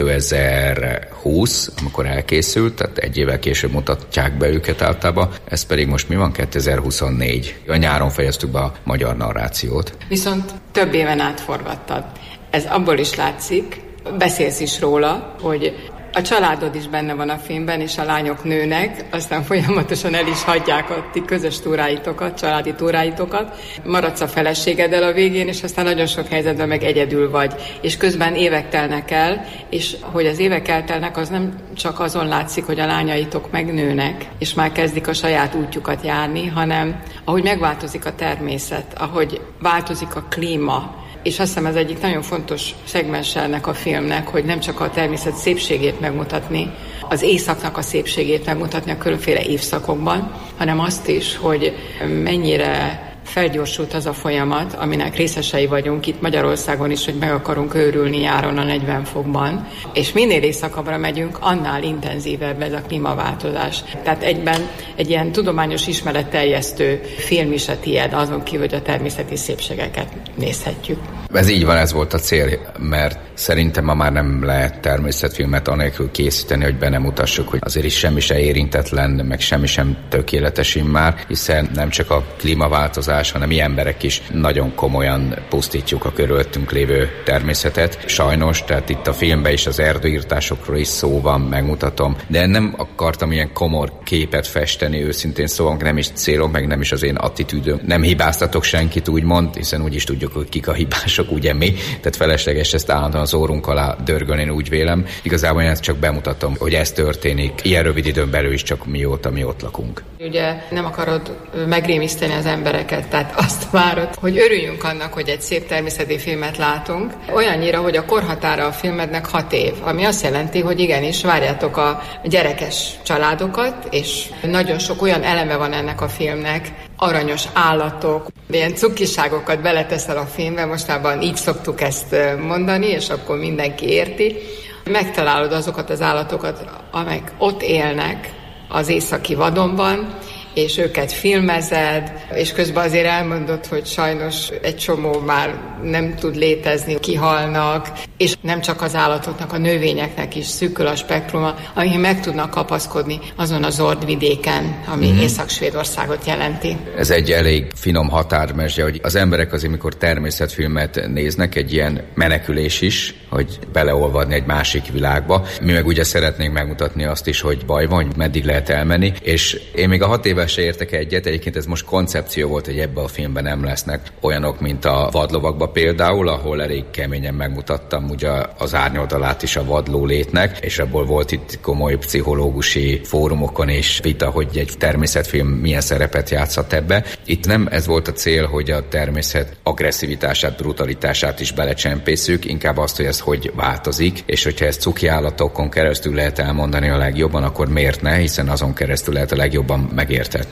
kétezer-húsz, amikor elkészült, tehát egy évvel később mutatják be őket általában, ez pedig most mi van? kétezer-huszonnégy. A nyáron fejeztük be a magyar narrációt. Viszont több éven át forgattad. Ez abból is látszik, beszélsz is róla, hogy a családod is benne van a filmben, és a lányok nőnek, aztán folyamatosan el is hagyják a ti közös túráitokat, családi túráitokat. Maradsz a feleségeddel a végén, és aztán nagyon sok helyzetben meg egyedül vagy. És közben évek telnek el, és hogy az évek eltelnek, az nem csak azon látszik, hogy a lányaitok megnőnek, és már kezdik a saját útjukat járni, hanem ahogy megváltozik a természet, ahogy változik a klíma. És azt hiszem, ez egyik nagyon fontos szegmens ennek a filmnek, hogy nem csak a természet szépségét megmutatni, az éjszaknak a szépségét megmutatni a különféle évszakokban, hanem azt is, hogy mennyire felgyorsult az a folyamat, aminek részesei vagyunk itt Magyarországon is, hogy meg akarunk őrülni nyáron a negyven fokban, és minél éjszakabbra megyünk, annál intenzívebb ez a klímaváltozás. Tehát egyben egy ilyen tudományos ismeretterjesztő film is a tiéd, azon ki, hogy a természeti szépségeket nézhetjük. Ez így van, ez volt a cél, mert szerintem ma már nem lehet természetfilmet anélkül készíteni, hogy be nem mutassuk, hogy azért is semmi se érintetlen, meg semmi sem tökéletes immár, hiszen nem csak a klímaváltozás, hanem mi emberek is nagyon komolyan pusztítjuk a körülöttünk lévő természetet. Sajnos, tehát itt a filmben is az erdőírtásokról is szó van, megmutatom, de nem akartam ilyen komor képet festeni, őszintén szóval nem is célom, meg nem is az én attitűdöm. Nem hibáztatok senkit, úgymond, hiszen úgy is tudjuk, hogy kik a hibások, ugye mi, tehát felesleges ezt állandóan az órunk alá dörgölni, én úgy vélem. Igazából én ezt csak bemutatom, hogy ez történik ilyen rövid időn belül is, csak mióta mi ott lakunk. Ugye nem akarod megrémiszteni az embereket, tehát azt várod, hogy örüljünk annak, hogy egy szép természeti filmet látunk, olyannyira, hogy a korhatára a filmednek hat év, ami azt jelenti, hogy igenis várjátok a gyerekes családokat, és nagyon sok olyan eleme van ennek a filmnek, aranyos állatok, ilyen cukiságokat beleteszel a filmbe, mostában így szoktuk ezt mondani, és akkor mindenki érti. Megtalálod azokat az állatokat, amelyek ott élnek az északi vadonban, és őket filmezed, és közben azért elmondod, hogy sajnos egy csomó már nem tud létezni, kihalnak, és nem csak az állatoknak, a növényeknek is szűkül a spektruma, amik meg tudnak kapaszkodni azon az ordvidéken, ami mm. Észak-Svédországot jelenti. Ez egy elég finom határmesdje, hogy az emberek azért, mikor természetfilmet néznek, egy ilyen menekülés is, hogy beleolvadni egy másik világba. Mi meg ugye szeretnénk megmutatni azt is, hogy baj van, hogy meddig lehet elmenni, és én még a hat éves se értek egyet, egyébként ez most koncepció volt, hogy ebben a filmben nem lesznek olyanok, mint a vadlovakba például, ahol elég keményen megmutattam ugye az árnyoldalát is a vadló létnek, és abból volt itt komoly pszichológusi fórumokon is vita, hogy egy természetfilm milyen szerepet játszhat ebbe. Itt nem ez volt a cél, hogy a természet agresszivitását, brutalitását is belecsempészük, inkább azt, hogy ez hogy változik, és hogyha ezt cuki állatokon keresztül lehet elmondani a legjobban, akkor miért ne, hiszen azon keresztül lehet a legjobban megértetni.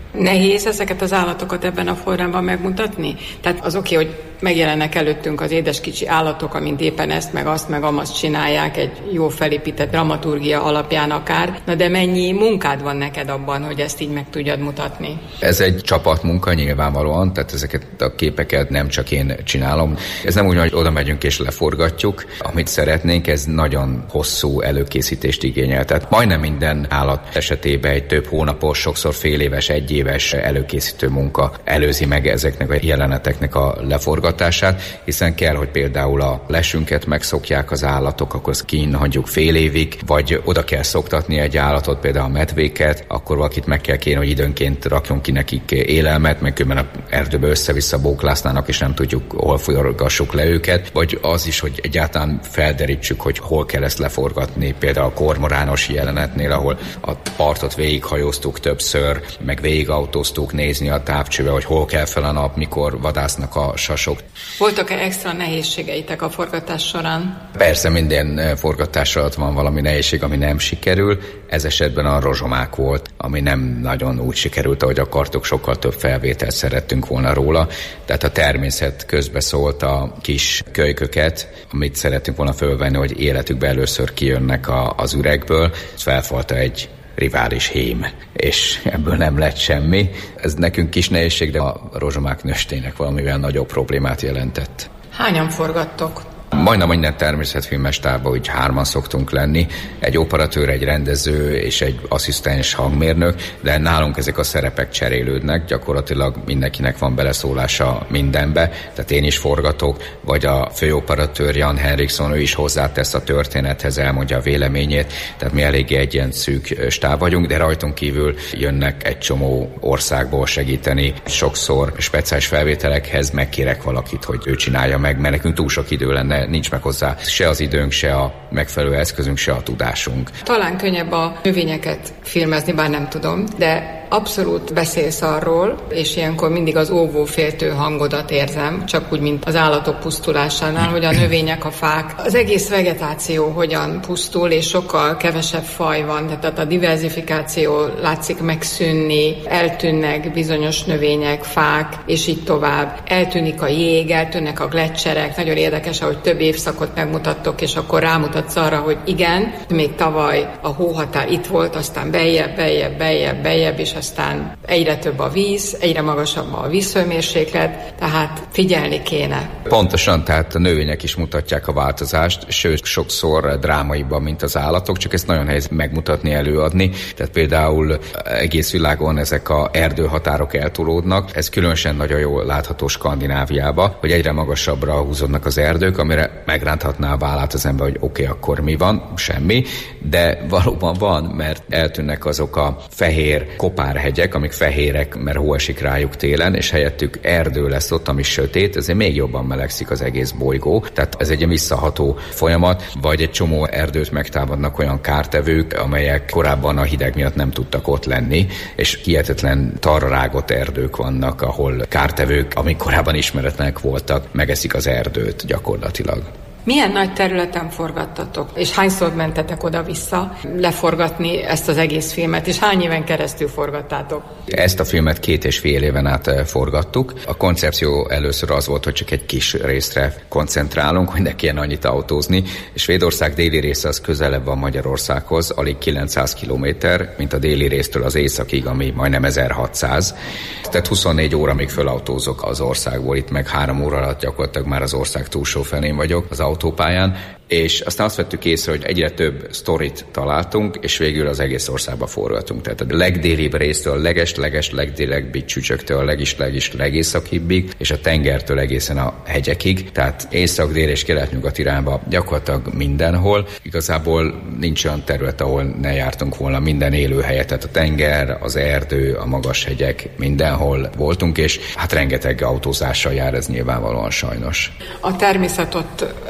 Nehéz ezeket az állatokat ebben a formában megmutatni? Tehát az oké, hogy megjelennek előttünk az édes kicsi állatok, amint éppen ezt, meg azt, meg amazt csinálják egy jó felépített dramaturgia alapján akár, na de mennyi munkád van neked abban, hogy ezt így meg tudjad mutatni? Ez egy csapatmunka nyilvánvalóan, tehát ezeket a képeket nem csak én csinálom. Ez nem úgy, hogy oda megyünk és leforgatjuk, amit szeretnénk, ez nagyon hosszú előkészítést igényel. Tehát majdnem minden állat esetében egy több hónapos, sokszor fél éves, egy éves előkészítő munka előzi meg ezeknek a jeleneteknek a leforgatását, hiszen kell, hogy például a lesünket megszokják az állatok, akkor azt kín hagyjuk fél évig, vagy oda kell szoktatni egy állatot, például a medvéket, akkor valakit meg kell kérni, hogy időnként rakjon ki nekik élelmet, meg különben a erdőbe össze-vissza bóklásznának, és nem tudjuk, hol forgassuk le őket, vagy az is, hogy egyáltalán felderítsük, hogy hol kell ezt leforgatni, például a kormorános jelenetnél, ahol a partot végighajóztuk többször, meg végigautóztuk nézni a távcsőbe, hogy hol kell fel a nap, mikor vadásznak a sasok. Voltak-e extra nehézségeitek a forgatás során? Persze minden forgatás alatt van valami nehézség, ami nem sikerül. Ez esetben a rozsomák volt, ami nem nagyon úgy sikerült, ahogy akartuk, sokkal több felvételt szerettünk volna róla. Tehát a természet közbeszólt a kis kölyköket, amit szerettünk volna fölvenni, hogy életükben először kijönnek a, az üregből. Felfalta egy rivális hím, és ebből nem lett semmi. Ez nekünk kis nehézség, de a rozsomák nőstének valamivel nagyobb problémát jelentett. Hányan forgattok? Majdnem minden természetfilmes tárban úgy hárman szoktunk lenni, egy operatőr, egy rendező és egy asszisztens hangmérnök, de nálunk ezek a szerepek cserélődnek, gyakorlatilag mindenkinek van beleszólása mindenbe, tehát én is forgatok, vagy a főoperatőr Jan Henriksson, ő is hozzátesz a történethez, elmondja a véleményét, tehát mi eléggé egy ilyen szűk stáb vagyunk, de rajtunk kívül jönnek egy csomó országból segíteni, sokszor speciális felvételekhez megkérek valakit, hogy ő csinálja meg, mert nekünk túl sok idő lenne, nincs meg hozzá se az időnk, se a megfelelő eszközünk, se a tudásunk. Talán könnyebb a növényeket filmezni, bár nem tudom, de abszolút beszélsz arról, és ilyenkor mindig az óvó féltő hangodat érzem, csak úgy, mint az állatok pusztulásánál, hogy a növények, a fák, az egész vegetáció hogyan pusztul, és sokkal kevesebb faj van, tehát a diverzifikáció látszik megszűnni, eltűnnek bizonyos növények, fák, és így tovább. Eltűnik a jég, eltűnnek a gleccserek, nagyon érdekes, ahogy több évszakot megmutattok, és akkor rámutatsz arra, hogy igen, még tavaly a hóhatár itt volt, aztán beljebb, beljebb, beljebb, beljebb, és aztán egyre több a víz, egyre magasabb a vízhőmérséklet, tehát figyelni kéne. Pontosan, tehát a növények is mutatják a változást, sőt sokszor drámaiban, mint az állatok, csak ezt nagyon nehéz megmutatni, előadni. Tehát például egész világon ezek a erdőhatárok eltolódnak, ez különösen nagyon jól látható Skandináviában, hogy egyre magasabbra húzódnak az erdők, amire megránthatná a vállát az ember, hogy oké, okay, akkor mi van? Semmi, de valóban van, mert eltűnnek azok a fehér kopárhegyek, amik fehérek, mert hó esik rájuk télen, és helyettük erdő lesz ott, ami sötét, ezért még jobban melegszik az egész bolygó. Tehát ez egy visszaható folyamat, vagy egy csomó erdőt megtámadnak olyan kártevők, amelyek korábban a hideg miatt nem tudtak ott lenni, és hihetetlen tarra rágott erdők vannak, ahol kártevők, amik korábban ismeretlenek voltak, megeszik az erdőt gyakorlatilag. Milyen nagy területen forgattatok, és hányszor mentetek oda-vissza leforgatni ezt az egész filmet, és hány éven keresztül forgattátok? Ezt a filmet két és fél éven át forgattuk. A koncepció először az volt, hogy csak egy kis részre koncentrálunk, hogy ne kelljen annyit autózni, és Svédország déli része az közelebb van Magyarországhoz, alig kilencszáz kilométer, mint a déli résztől az északig, ami majdnem ezerhatszáz. Tehát huszonnégy óra még fölautózok az országból, itt meg három óra alatt gyakorlatilag már az ország túlsó felén vagyok, az autópályán, és aztán azt vettük észre, hogy egyre több sztorit találtunk, és végül az egész országba forgatunk. Tehát a legdélibb résztől, a leges-leges legdélebbi csücsöktől, a legis-legis legészakibbig, és a tengertől egészen a hegyekig, tehát észak, dél és kelet-nyugat irányba gyakorlatilag mindenhol. Igazából nincs olyan terület, ahol ne jártunk volna, minden élőhelyet, tehát a tenger, az erdő, a magas hegyek, mindenhol voltunk, és hát rengeteg autózással jár ez nyilvánvalóan sajnos. A természet ott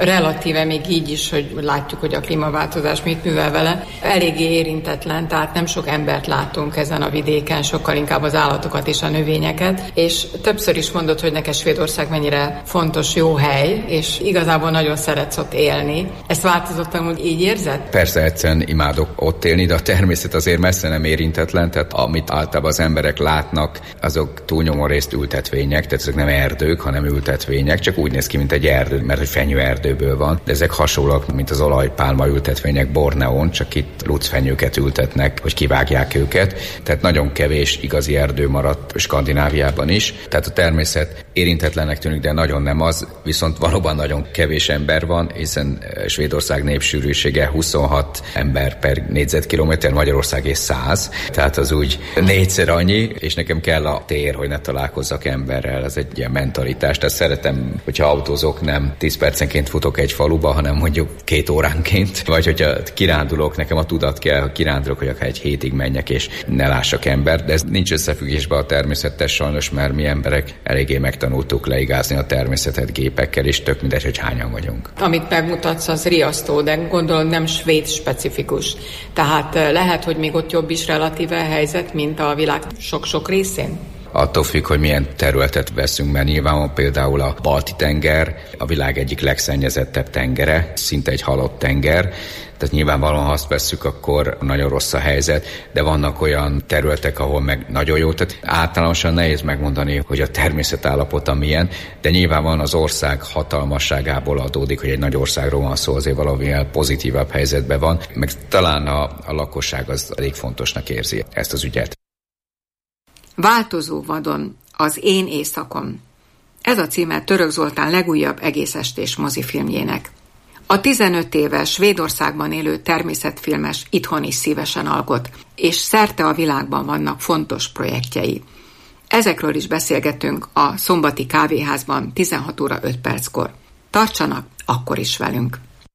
relatíve még így is, hogy látjuk, hogy a klímaváltozás mit művel vele, eléggé érintetlen, tehát nem sok embert látunk ezen a vidéken, sokkal inkább az állatokat és a növényeket, és többször is mondod, hogy neked Svédország mennyire fontos, jó hely, és igazából nagyon szeretsz ott élni. Ezt változottan úgy így érzed? Persze, egyszerűen imádok ott élni, de a természet azért messze nem érintetlen, tehát amit általában az emberek látnak, azok túlnyomó részt ültetvények, tehát ezek nem erdők, hanem ültetvények, csak úgy néz ki, mint egy erdő, mert hogy fenyőerdőből van, de ezek hasonlóak, mint az olajpálma ültetvények Borneón, csak itt lucfenyőket ültetnek, hogy kivágják őket, tehát nagyon kevés igazi erdő maradt Skandináviában is, tehát a természet érintetlennek tűnik, de nagyon nem az, viszont valóban nagyon kevés ember van, hiszen Svédország népsűrűsége huszonhat ember per négyzetkilométer, Magyarország és száz, tehát az úgy négyszer annyi, és nekem kell a tér, hogy ne találkozzak emberrel, ez egy ilyen mentalitás, tehát szeretem, hogyha autózok, nem tíz percenként futok egy faluba, hanem mondjuk két óránként, vagy hogyha kirándulok, nekem a tudat kell, ha kirándulok, hogy akár egy hétig menjek, és ne lássak embert, de ez nincs összefüggésben a természettel sajnos, mert mi emberek eléggé megtanultuk leigázni a természetet gépekkel, és tök mindegy, hogy hányan vagyunk. Amit megmutatsz, az riasztó, de gondolom nem svéd specifikus. Tehát lehet, hogy még ott jobb is relatíve a helyzet, mint a világ sok-sok részén? Attól függ, hogy milyen területet veszünk, mert nyilván például a Balti-tenger a világ egyik legszennyezettebb tengere, szinte egy halott tenger, tehát nyilvánvalóan, ha azt vesszük, akkor nagyon rossz a helyzet, de vannak olyan területek, ahol meg nagyon jó, tehát általánosan nehéz megmondani, hogy a természet állapota milyen, de nyilvánvalóan az ország hatalmasságából adódik, hogy egy nagy országról van szó, azért valamilyen pozitívabb helyzetben van, meg talán a, a lakosság az elég fontosnak érzi ezt az ügyet. Változó vadon, az én éjszakom. Ez a címe Török Zoltán legújabb egészestés mozifilmjének. A tizenöt éves Svédországban élő természetfilmes itthon is szívesen alkot, és szerte a világban vannak fontos projektjei. Ezekről is beszélgetünk a szombati kávéházban tizenhat óra öt perckor. Tartsanak akkor is velünk!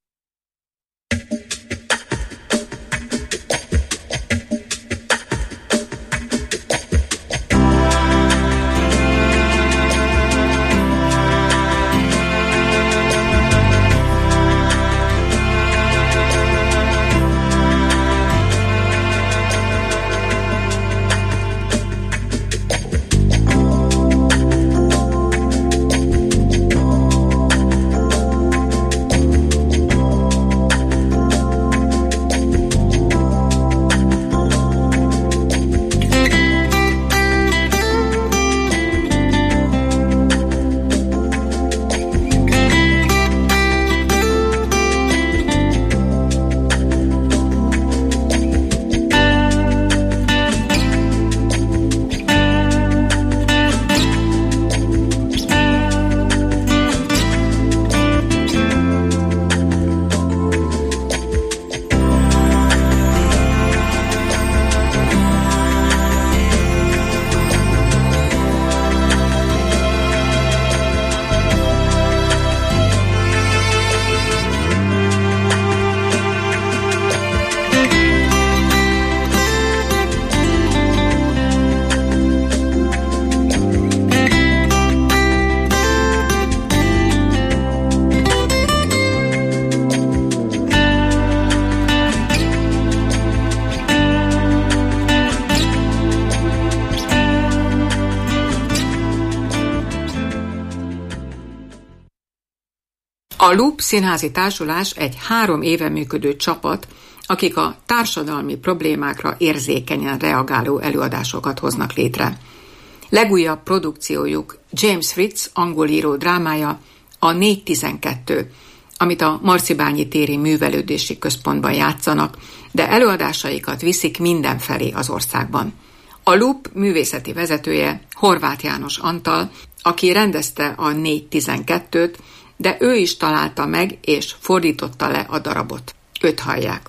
A Loop Színházi Társulás egy három éve működő csapat, akik a társadalmi problémákra érzékenyen reagáló előadásokat hoznak létre. Legújabb produkciójuk James Fritz angol író drámája, a négy tizenkettő, amit a Marcibányi téri művelődési központban játszanak, de előadásaikat viszik mindenfelé az országban. A Loop művészeti vezetője Horváth János Antal, aki rendezte a négy tizenkettőt, de ő is találta meg és fordította le a darabot. Őt hallják.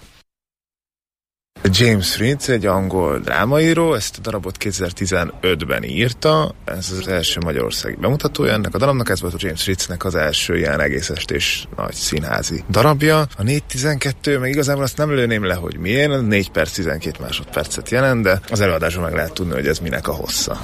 James Fritz egy angol drámaíró, ezt a darabot kétezer-tizenötben írta, ez az első magyarországi bemutatója ennek a darabnak, ez volt a James Fritznek az első ilyen egész estés nagy színházi darabja. A négy tizenkettő, meg igazából azt nem lőném le, hogy milyen, négy perc tizenkét másodpercet jelent, de az előadáson meg lehet tudni, hogy ez minek a hossza.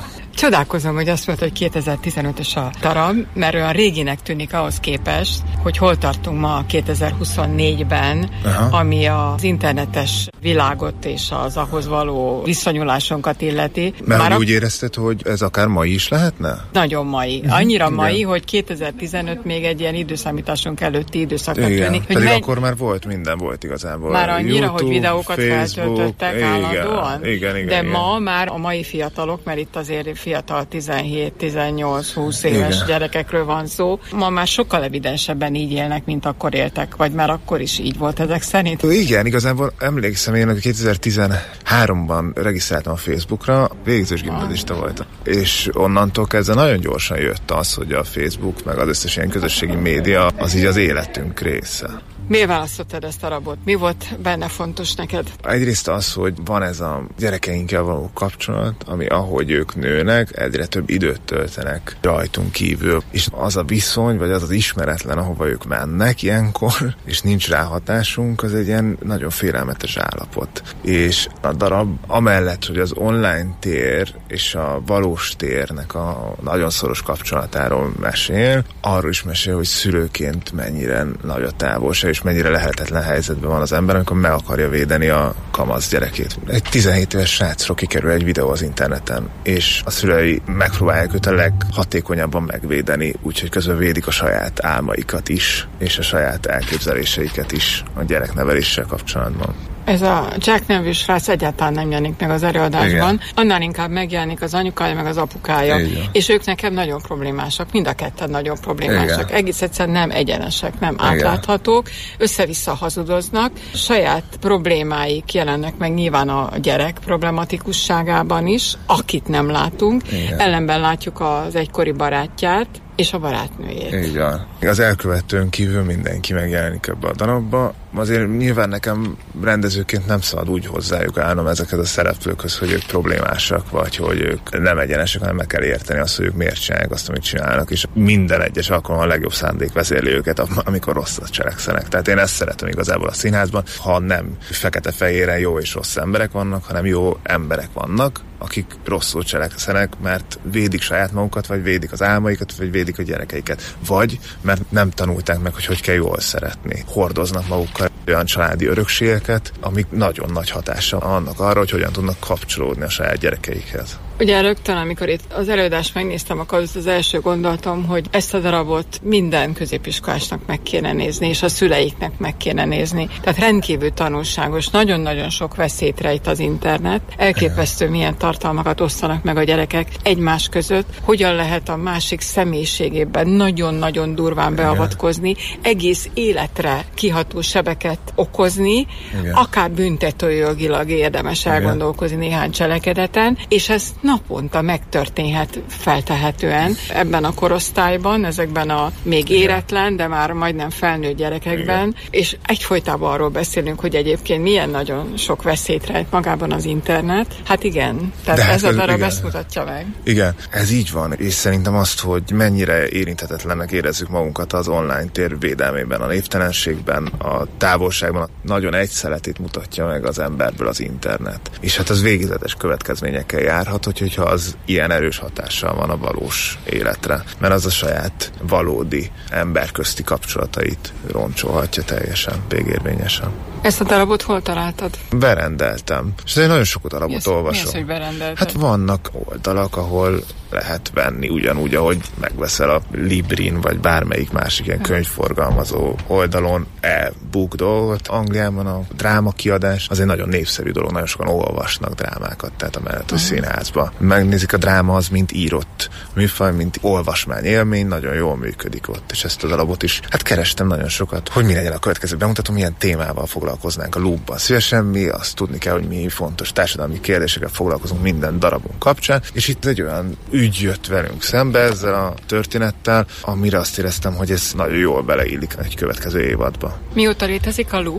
Csodálkozom, hogy azt mondta, hogy kétezer-tizenötös a darab, mert olyan réginek tűnik ahhoz képest, hogy hol tartunk ma kétezer-huszonnégyben, aha, ami az internetes világot és az ahhoz való viszonyulásunkat illeti. Mert Már úgy a... érezted, hogy ez akár mai is lehetne? Nagyon mai. Annyira igen. mai, hogy kétezer-tizenöt még egy ilyen időszámításunk előtti időszaknak tűnik. Hogy pedig megy... akkor már volt, minden volt igazából. Már annyira, YouTube, hogy videókat Facebook, feltöltöttek igen, állandóan. Igen, igen, de igen. ma már a mai fiatalok, mert itt azért fiatal tizenhét, tizennyolc, húsz éves igen. gyerekekről van szó, ma már sokkal evidensebben így élnek, mint akkor éltek, vagy már akkor is így volt ezek szerint. Igen, igazából emlékszem én, hogy kétezer-tizenháromban regisztráltam a Facebookra, végzős gimnazista voltam. És onnantól kezdve nagyon gyorsan jött az, hogy a Facebook, meg az összes ilyen közösségi média, az így az életünk része. Miért választottad ezt a darabot? Mi volt benne fontos neked? Egyrészt az, hogy van ez a gyerekeinkkel való kapcsolat, ami ahogy ők nőnek, egyre több időt töltenek rajtunk kívül. És az a viszony, vagy az az ismeretlen, ahova ők mennek ilyenkor, és nincs rá hatásunk, az egy ilyen nagyon félelmetes állapot. És a darab amellett, hogy az online tér és a valós térnek a nagyon szoros kapcsolatáról mesél, arról is mesél, hogy szülőként mennyire nagy a távolság, és mennyire lehetetlen helyzetben van az ember, amikor meg akarja védeni a kamasz gyerekét. Egy tizenhét éves srácról kikerül egy videó az interneten, és a szülei megpróbálják őt a leghatékonyabban megvédeni, úgyhogy közben védik a saját álmaikat is, és a saját elképzeléseiket is a gyerekneveléssel kapcsolatban. Ez a Jack nevű srác egyáltalán nem jelenik meg az előadásban, igen. annál inkább megjelenik az anyukája, meg az apukája, igen. és ők nekem nagyon problémásak, mind a ketten nagyon problémásak. Igen. Egész egyszerűen nem egyenesek, nem igen. átláthatók, össze-vissza hazudoznak, saját problémáik jelennek meg nyilván a gyerek problematikusságában is, akit nem látunk, igen. ellenben látjuk az egykori barátját, és a barátnőjét. Így van. Az elkövetőn kívül mindenki megjelenik ebbe a darabba. Azért nyilván nekem rendezőként nem szabad úgy hozzájuk állnom ezekhez a szereplőkhöz, hogy ők problémásak, vagy hogy ők nem egyenesek, hanem meg kell érteni azt, hogy ők miért csinálják azt, amit csinálnak, és minden egyes alkalommal a legjobb szándék vezérli őket, amikor rosszat cselekszenek. Tehát én ezt szeretem igazából a színházban, ha nem fekete-fehéren jó és rossz emberek vannak, hanem jó emberek vannak, akik rosszul cselekszenek, mert védik saját magukat, vagy védik az álmaikat, vagy védik a gyerekeiket. Vagy mert nem tanulták meg, hogy hogy kell jól szeretni. Hordoznak magukkal olyan családi örökségeket, amik nagyon nagy hatása annak arra, hogy hogyan tudnak kapcsolódni a saját gyerekeikhez. Ugye rögtön, amikor itt az előadást megnéztem, akkor az, az első gondolatom, hogy ezt a darabot minden középiskolásnak meg kéne nézni, és a szüleiknek meg kéne nézni. Tehát rendkívül tanulságos, nagyon-nagyon sok veszélyt rejt az internet. Elképesztő, milyen tartalmakat osztanak meg a gyerekek egymás között, hogyan lehet a másik személyiségében nagyon-nagyon durván beavatkozni, egész életre kiható sebeket okozni, igen. akár büntetőjogilag érdemes elgondolkozni igen. néhány cselekedeten, és ez naponta megtörténhet feltehetően ebben a korosztályban, ezekben a még éretlen, de már majdnem felnőtt gyerekekben, igen. és egyfolytában arról beszélünk, hogy egyébként milyen nagyon sok veszélyt rejt magában az internet. Hát igen, tehát de ez hát a darab igen. ezt mutatja meg. Igen, ez így van, és szerintem azt, hogy mennyire érinthetetlennek érezzük magunkat az online tér védelmében, a névtelenségben, a távolságban, a nagyon egy szeletét mutatja meg az emberből az internet. És hát az végzetes következményekkel járhat, hogyha az ilyen erős hatással van a valós életre, mert az a saját valódi emberközti kapcsolatait roncsolhatja teljesen, végérvényesen. Ezt a darabot hol találtad? Berendeltem. És én nagyon sok darabot mi olvasom. Mi az, hogy berendelted? Hát vannak oldalak, ahol lehet venni, ugyanúgy, ahogy megveszel a Librin, vagy bármelyik másik ilyen könyvforgalmazó oldalon e-book dolgot. Angliában a dráma kiadás az egy nagyon népszerű dolog, nagyon sokan olvasnak drámákat, tehát amellett, hogy színházba. Megnézik a dráma az, mint írott műfaj, mint olvasmány élmény, nagyon jól működik ott, és ezt a darabot is, hát kerestem nagyon sokat, hogy mi legyen a következő bemutató, milyen témával foglalkoznánk a Loopban. Szívesen mi azt tudni kell, hogy mi fontos társadalmi kérdésekkel foglalkozunk minden darabunk kapcsán, és itt egy olyan ügy jött velünk szembe ezzel a történettel, amire azt éreztem, hogy ez nagyon jól beleillik egy következő évadba. Mióta létezik a Loop?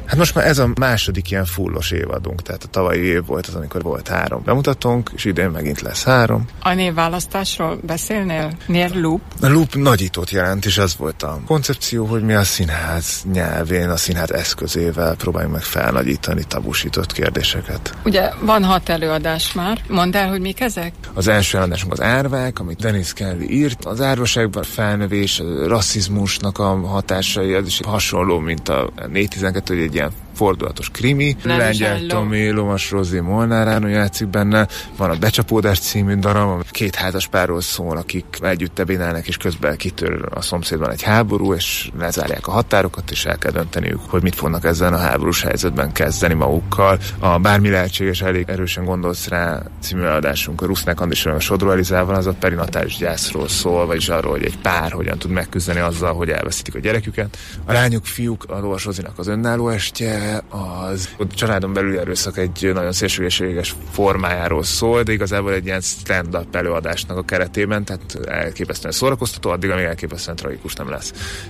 Hát most már ez a második ilyen fullos évadunk, tehát a tavalyi év volt az, amikor volt három bemutatónk, és idén megint lesz három. A névválasztásról beszélnél? Miért Loop? A Loop nagyítót jelent, és az volt a koncepció, hogy mi a színház nyelvén, a színház eszközével próbáljunk meg felnagyítani tabusított kérdéseket. Ugye van hat előadás már, mondd el, hogy mik ezek? Az első előadásunk az Árvák, amit Denis Kelly írt. Az árvaságban a felnövés, a rasszizmusnak a hatásai, az is hasonló, mint a négy tizenkettő, hogy egy ilyen fordulatos krimi. Lengyel Tomi, Lovas Rozi, Molnár Áron játszik benne. Van a Becsapódás című darab, ami két házas párról szól, akik együtt ebédelnek, és közben kitör a szomszédban egy háború, és lezárják a határokat, és el kell dönteniük, hogy mit fognak ezzel a háborús helyzetben kezdeni magukkal. A Bármi lehetséges, elég erősen gondolsz rá című előadásunk a Rusznák Andisról, a Sodró Elizával, az a perinatális gyászról szól, vagyis arról, hogy egy pár hogyan tud megküzdeni azzal, hogy elveszítik a gyereküket. A Lányok, fiúk, a Lovas Rozinak az önálló estje, az a családon belüli erőszak egy nagyon szélsőséges formájáról szól, de igazából egy ilyen stand-up előadásnak a keretében, tehát elképesztően szórakoztató, addig, amíg elképesztően tragikus nem lesz.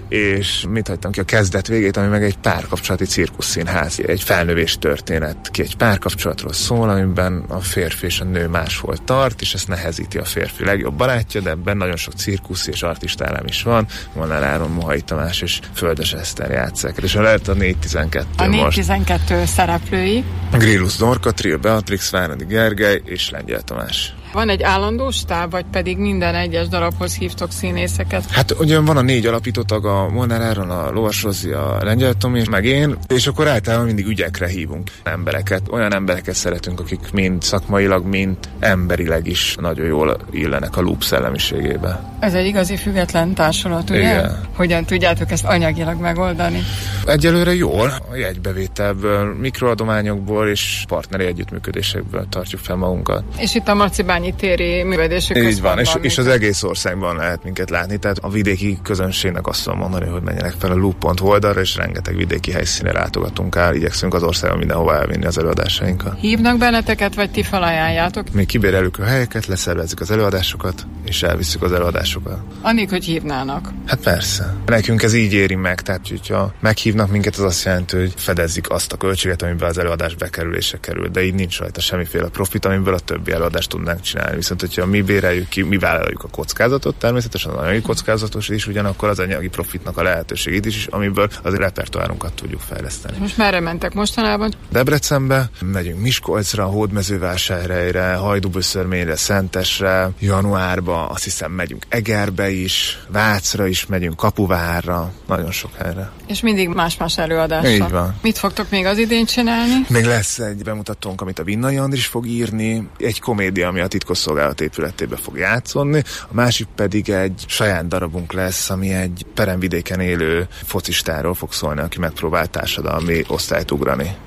És mit hagytam ki? A kezdet végét, ami meg egy párkapcsolati cirkusszínház, egy felnövés történet ki, egy párkapcsolatról szól, amiben a férfi és a nő máshol tart, és ezt nehezíti a férfi legjobb barátja, de ebben nagyon sok cirkusz és artista elem is van. Molnár Áron, Mohai Tamás és Földes Eszter játsszák. És ha lehet a négy tizenkettő a négy tizenkettő szereplői. Grillus Dorka, Trill Beatrix, Váradi Gergely és Lengyel Tamás. Van egy állandó stáb, vagy pedig minden egyes darabhoz hívtok színészeket? Hát ugyan van a négy alapító tag, a Molnár Áron, a Lovas Rozi, a Lengyel Tomi, meg én, és akkor általában mindig ügyekre hívunk embereket. Olyan embereket szeretünk, akik mind szakmailag, mind emberileg is nagyon jól illenek a Loop szellemiségébe. Ez egy igazi független társulat, ugye? Igen. Hogyan tudjátok ezt anyagilag megoldani? Egyelőre jól, a jegybevételből, mikroadományokból és partneri együttműködésekből tartjuk fel magunkat. És itt a Marcibányi téri művelődési központban. Így van, és, és az egész országban lehet minket látni, tehát a vidéki közönségnek azt tudom mondani, hogy menjenek fel a loop pont hu oldalra, és rengeteg vidéki helyszínre látogatunk el, igyekszünk az országban mindenhova elvinni az előadásainkat. Hívnak benneteket, vagy ti felajánljátok? Mi kibérelünk a helyeket, leszervezzük az előadásokat, és elviszük az előadásokat. Annik, hogy hívnának? Hát persze. Nekünk ez így éri meg, tehát hogyha meghívnak minket, az azt jelenti, hogy fedezzük azt a költséget, amiben az előadás bekerülése kerül, de így nincs rajta semmiféle profit, amiből a többi előadást tudnánk csinálni. Viszont, hogyha mi béreljük ki, mi vállaljuk a kockázatot, természetesen az anyagi kockázatos is, ugyanakkor az anyagi profitnak a lehetőségét is, amiből az repertoárunkat tudjuk fejleszteni. Most merre mentek mostanában? Debrecenbe, megyünk Miskolcra, Hódmezővásárhelyre, Hajdúböszörményre, Szentesre, januárba, azt hiszem megyünk Egerbe is, Vácra is megyünk, Kapuvárra, nagyon sok helyre. És mindig más-más előadással. Így van. Mit fogtok még az idén csinálni? Még lesz egy bemutatónk, amit a Vinnai Andris fog írni, egy komédia, ami a titkosszolgálat épületébe fog játszani, a másik pedig egy saját darabunk lesz, ami egy peremvidéken élő focistáról fog szólni, aki megpróbál társadalmi osztályt ugrani.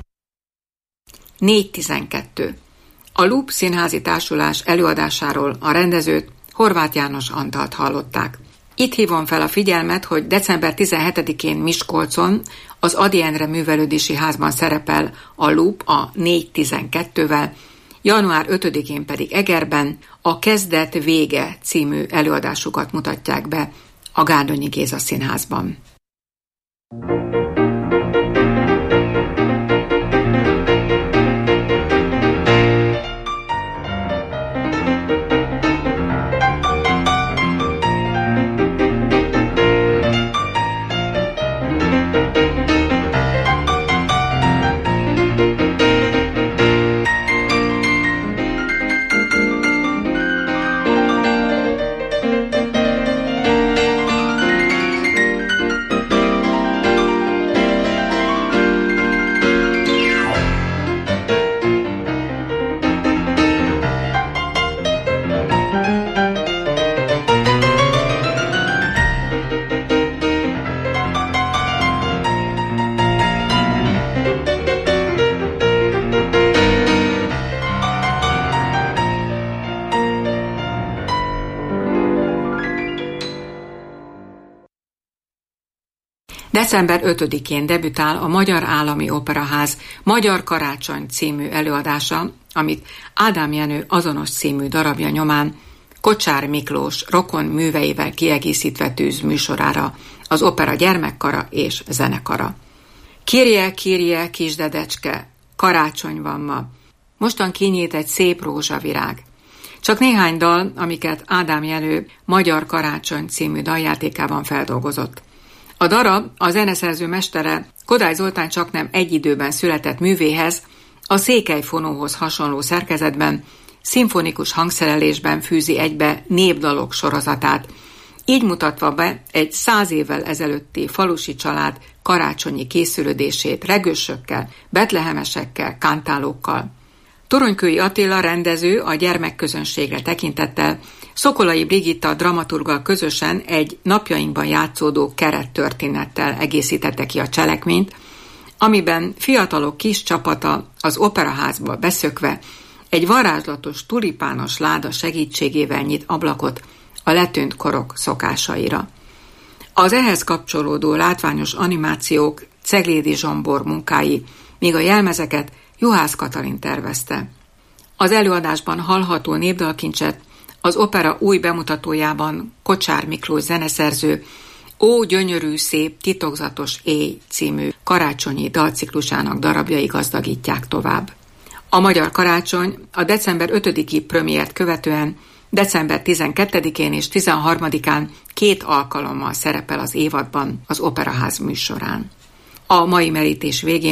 négy tizenkettő. A Loop Színházi Társulás előadásáról a rendezőt, Horváth János Antalt hallották. Itt hívom fel a figyelmet, hogy december tizenhetedikén Miskolcon az Ady Endre Művelődési Házban szerepel a Loop a négy tizenkettővel, január ötödikén pedig Egerben a Kezdet vége című előadásukat mutatják be a Gárdonyi Géza Színházban. december ötödikén debütál a Magyar Állami Operaház Magyar Karácsony című előadása, amit Ádám Jenő azonos című darabja nyomán Kocsár Miklós rokon műveivel kiegészítve tűz műsorára az opera gyermekkara és zenekara. Kérje, kérje, kisdedecske, karácsony van ma. Mostan kinyílt egy szép rózsavirág. Csak néhány dal, amiket Ádám Jenő Magyar Karácsony című daljátékában feldolgozott. A darab a zeneszerző mestere Kodály Zoltán csaknem egy időben született művéhez a székelyfonóhoz hasonló szerkezetben, szimfonikus hangszerelésben fűzi egybe népdalok sorozatát, így mutatva be egy száz évvel ezelőtti falusi család karácsonyi készülődését regősökkel, betlehemesekkel, kántálókkal. Toronykői Attila rendező a gyermekközönségre tekintettel Szokolai Brigitta dramaturggal közösen egy napjainkban játszódó kerettörténettel egészítette ki a cselekményt, amiben fiatalok kis csapata az operaházba beszökve egy varázslatos tulipános láda segítségével nyit ablakot a letűnt korok szokásaira. Az ehhez kapcsolódó látványos animációk Ceglédi Zsombor munkái, míg a jelmezeket Juhász Katalin tervezte. Az előadásban hallható népdalkincset az opera új bemutatójában Kocsár Miklós zeneszerző Ó, gyönyörű, szép, titokzatos éj című karácsonyi dalciklusának darabjai gazdagítják tovább. A Magyar Karácsony a december ötödiki premiért követően december tizenkettedikén és tizenharmadikán két alkalommal szerepel az évadban az Operaház műsorán. A mai merítés végén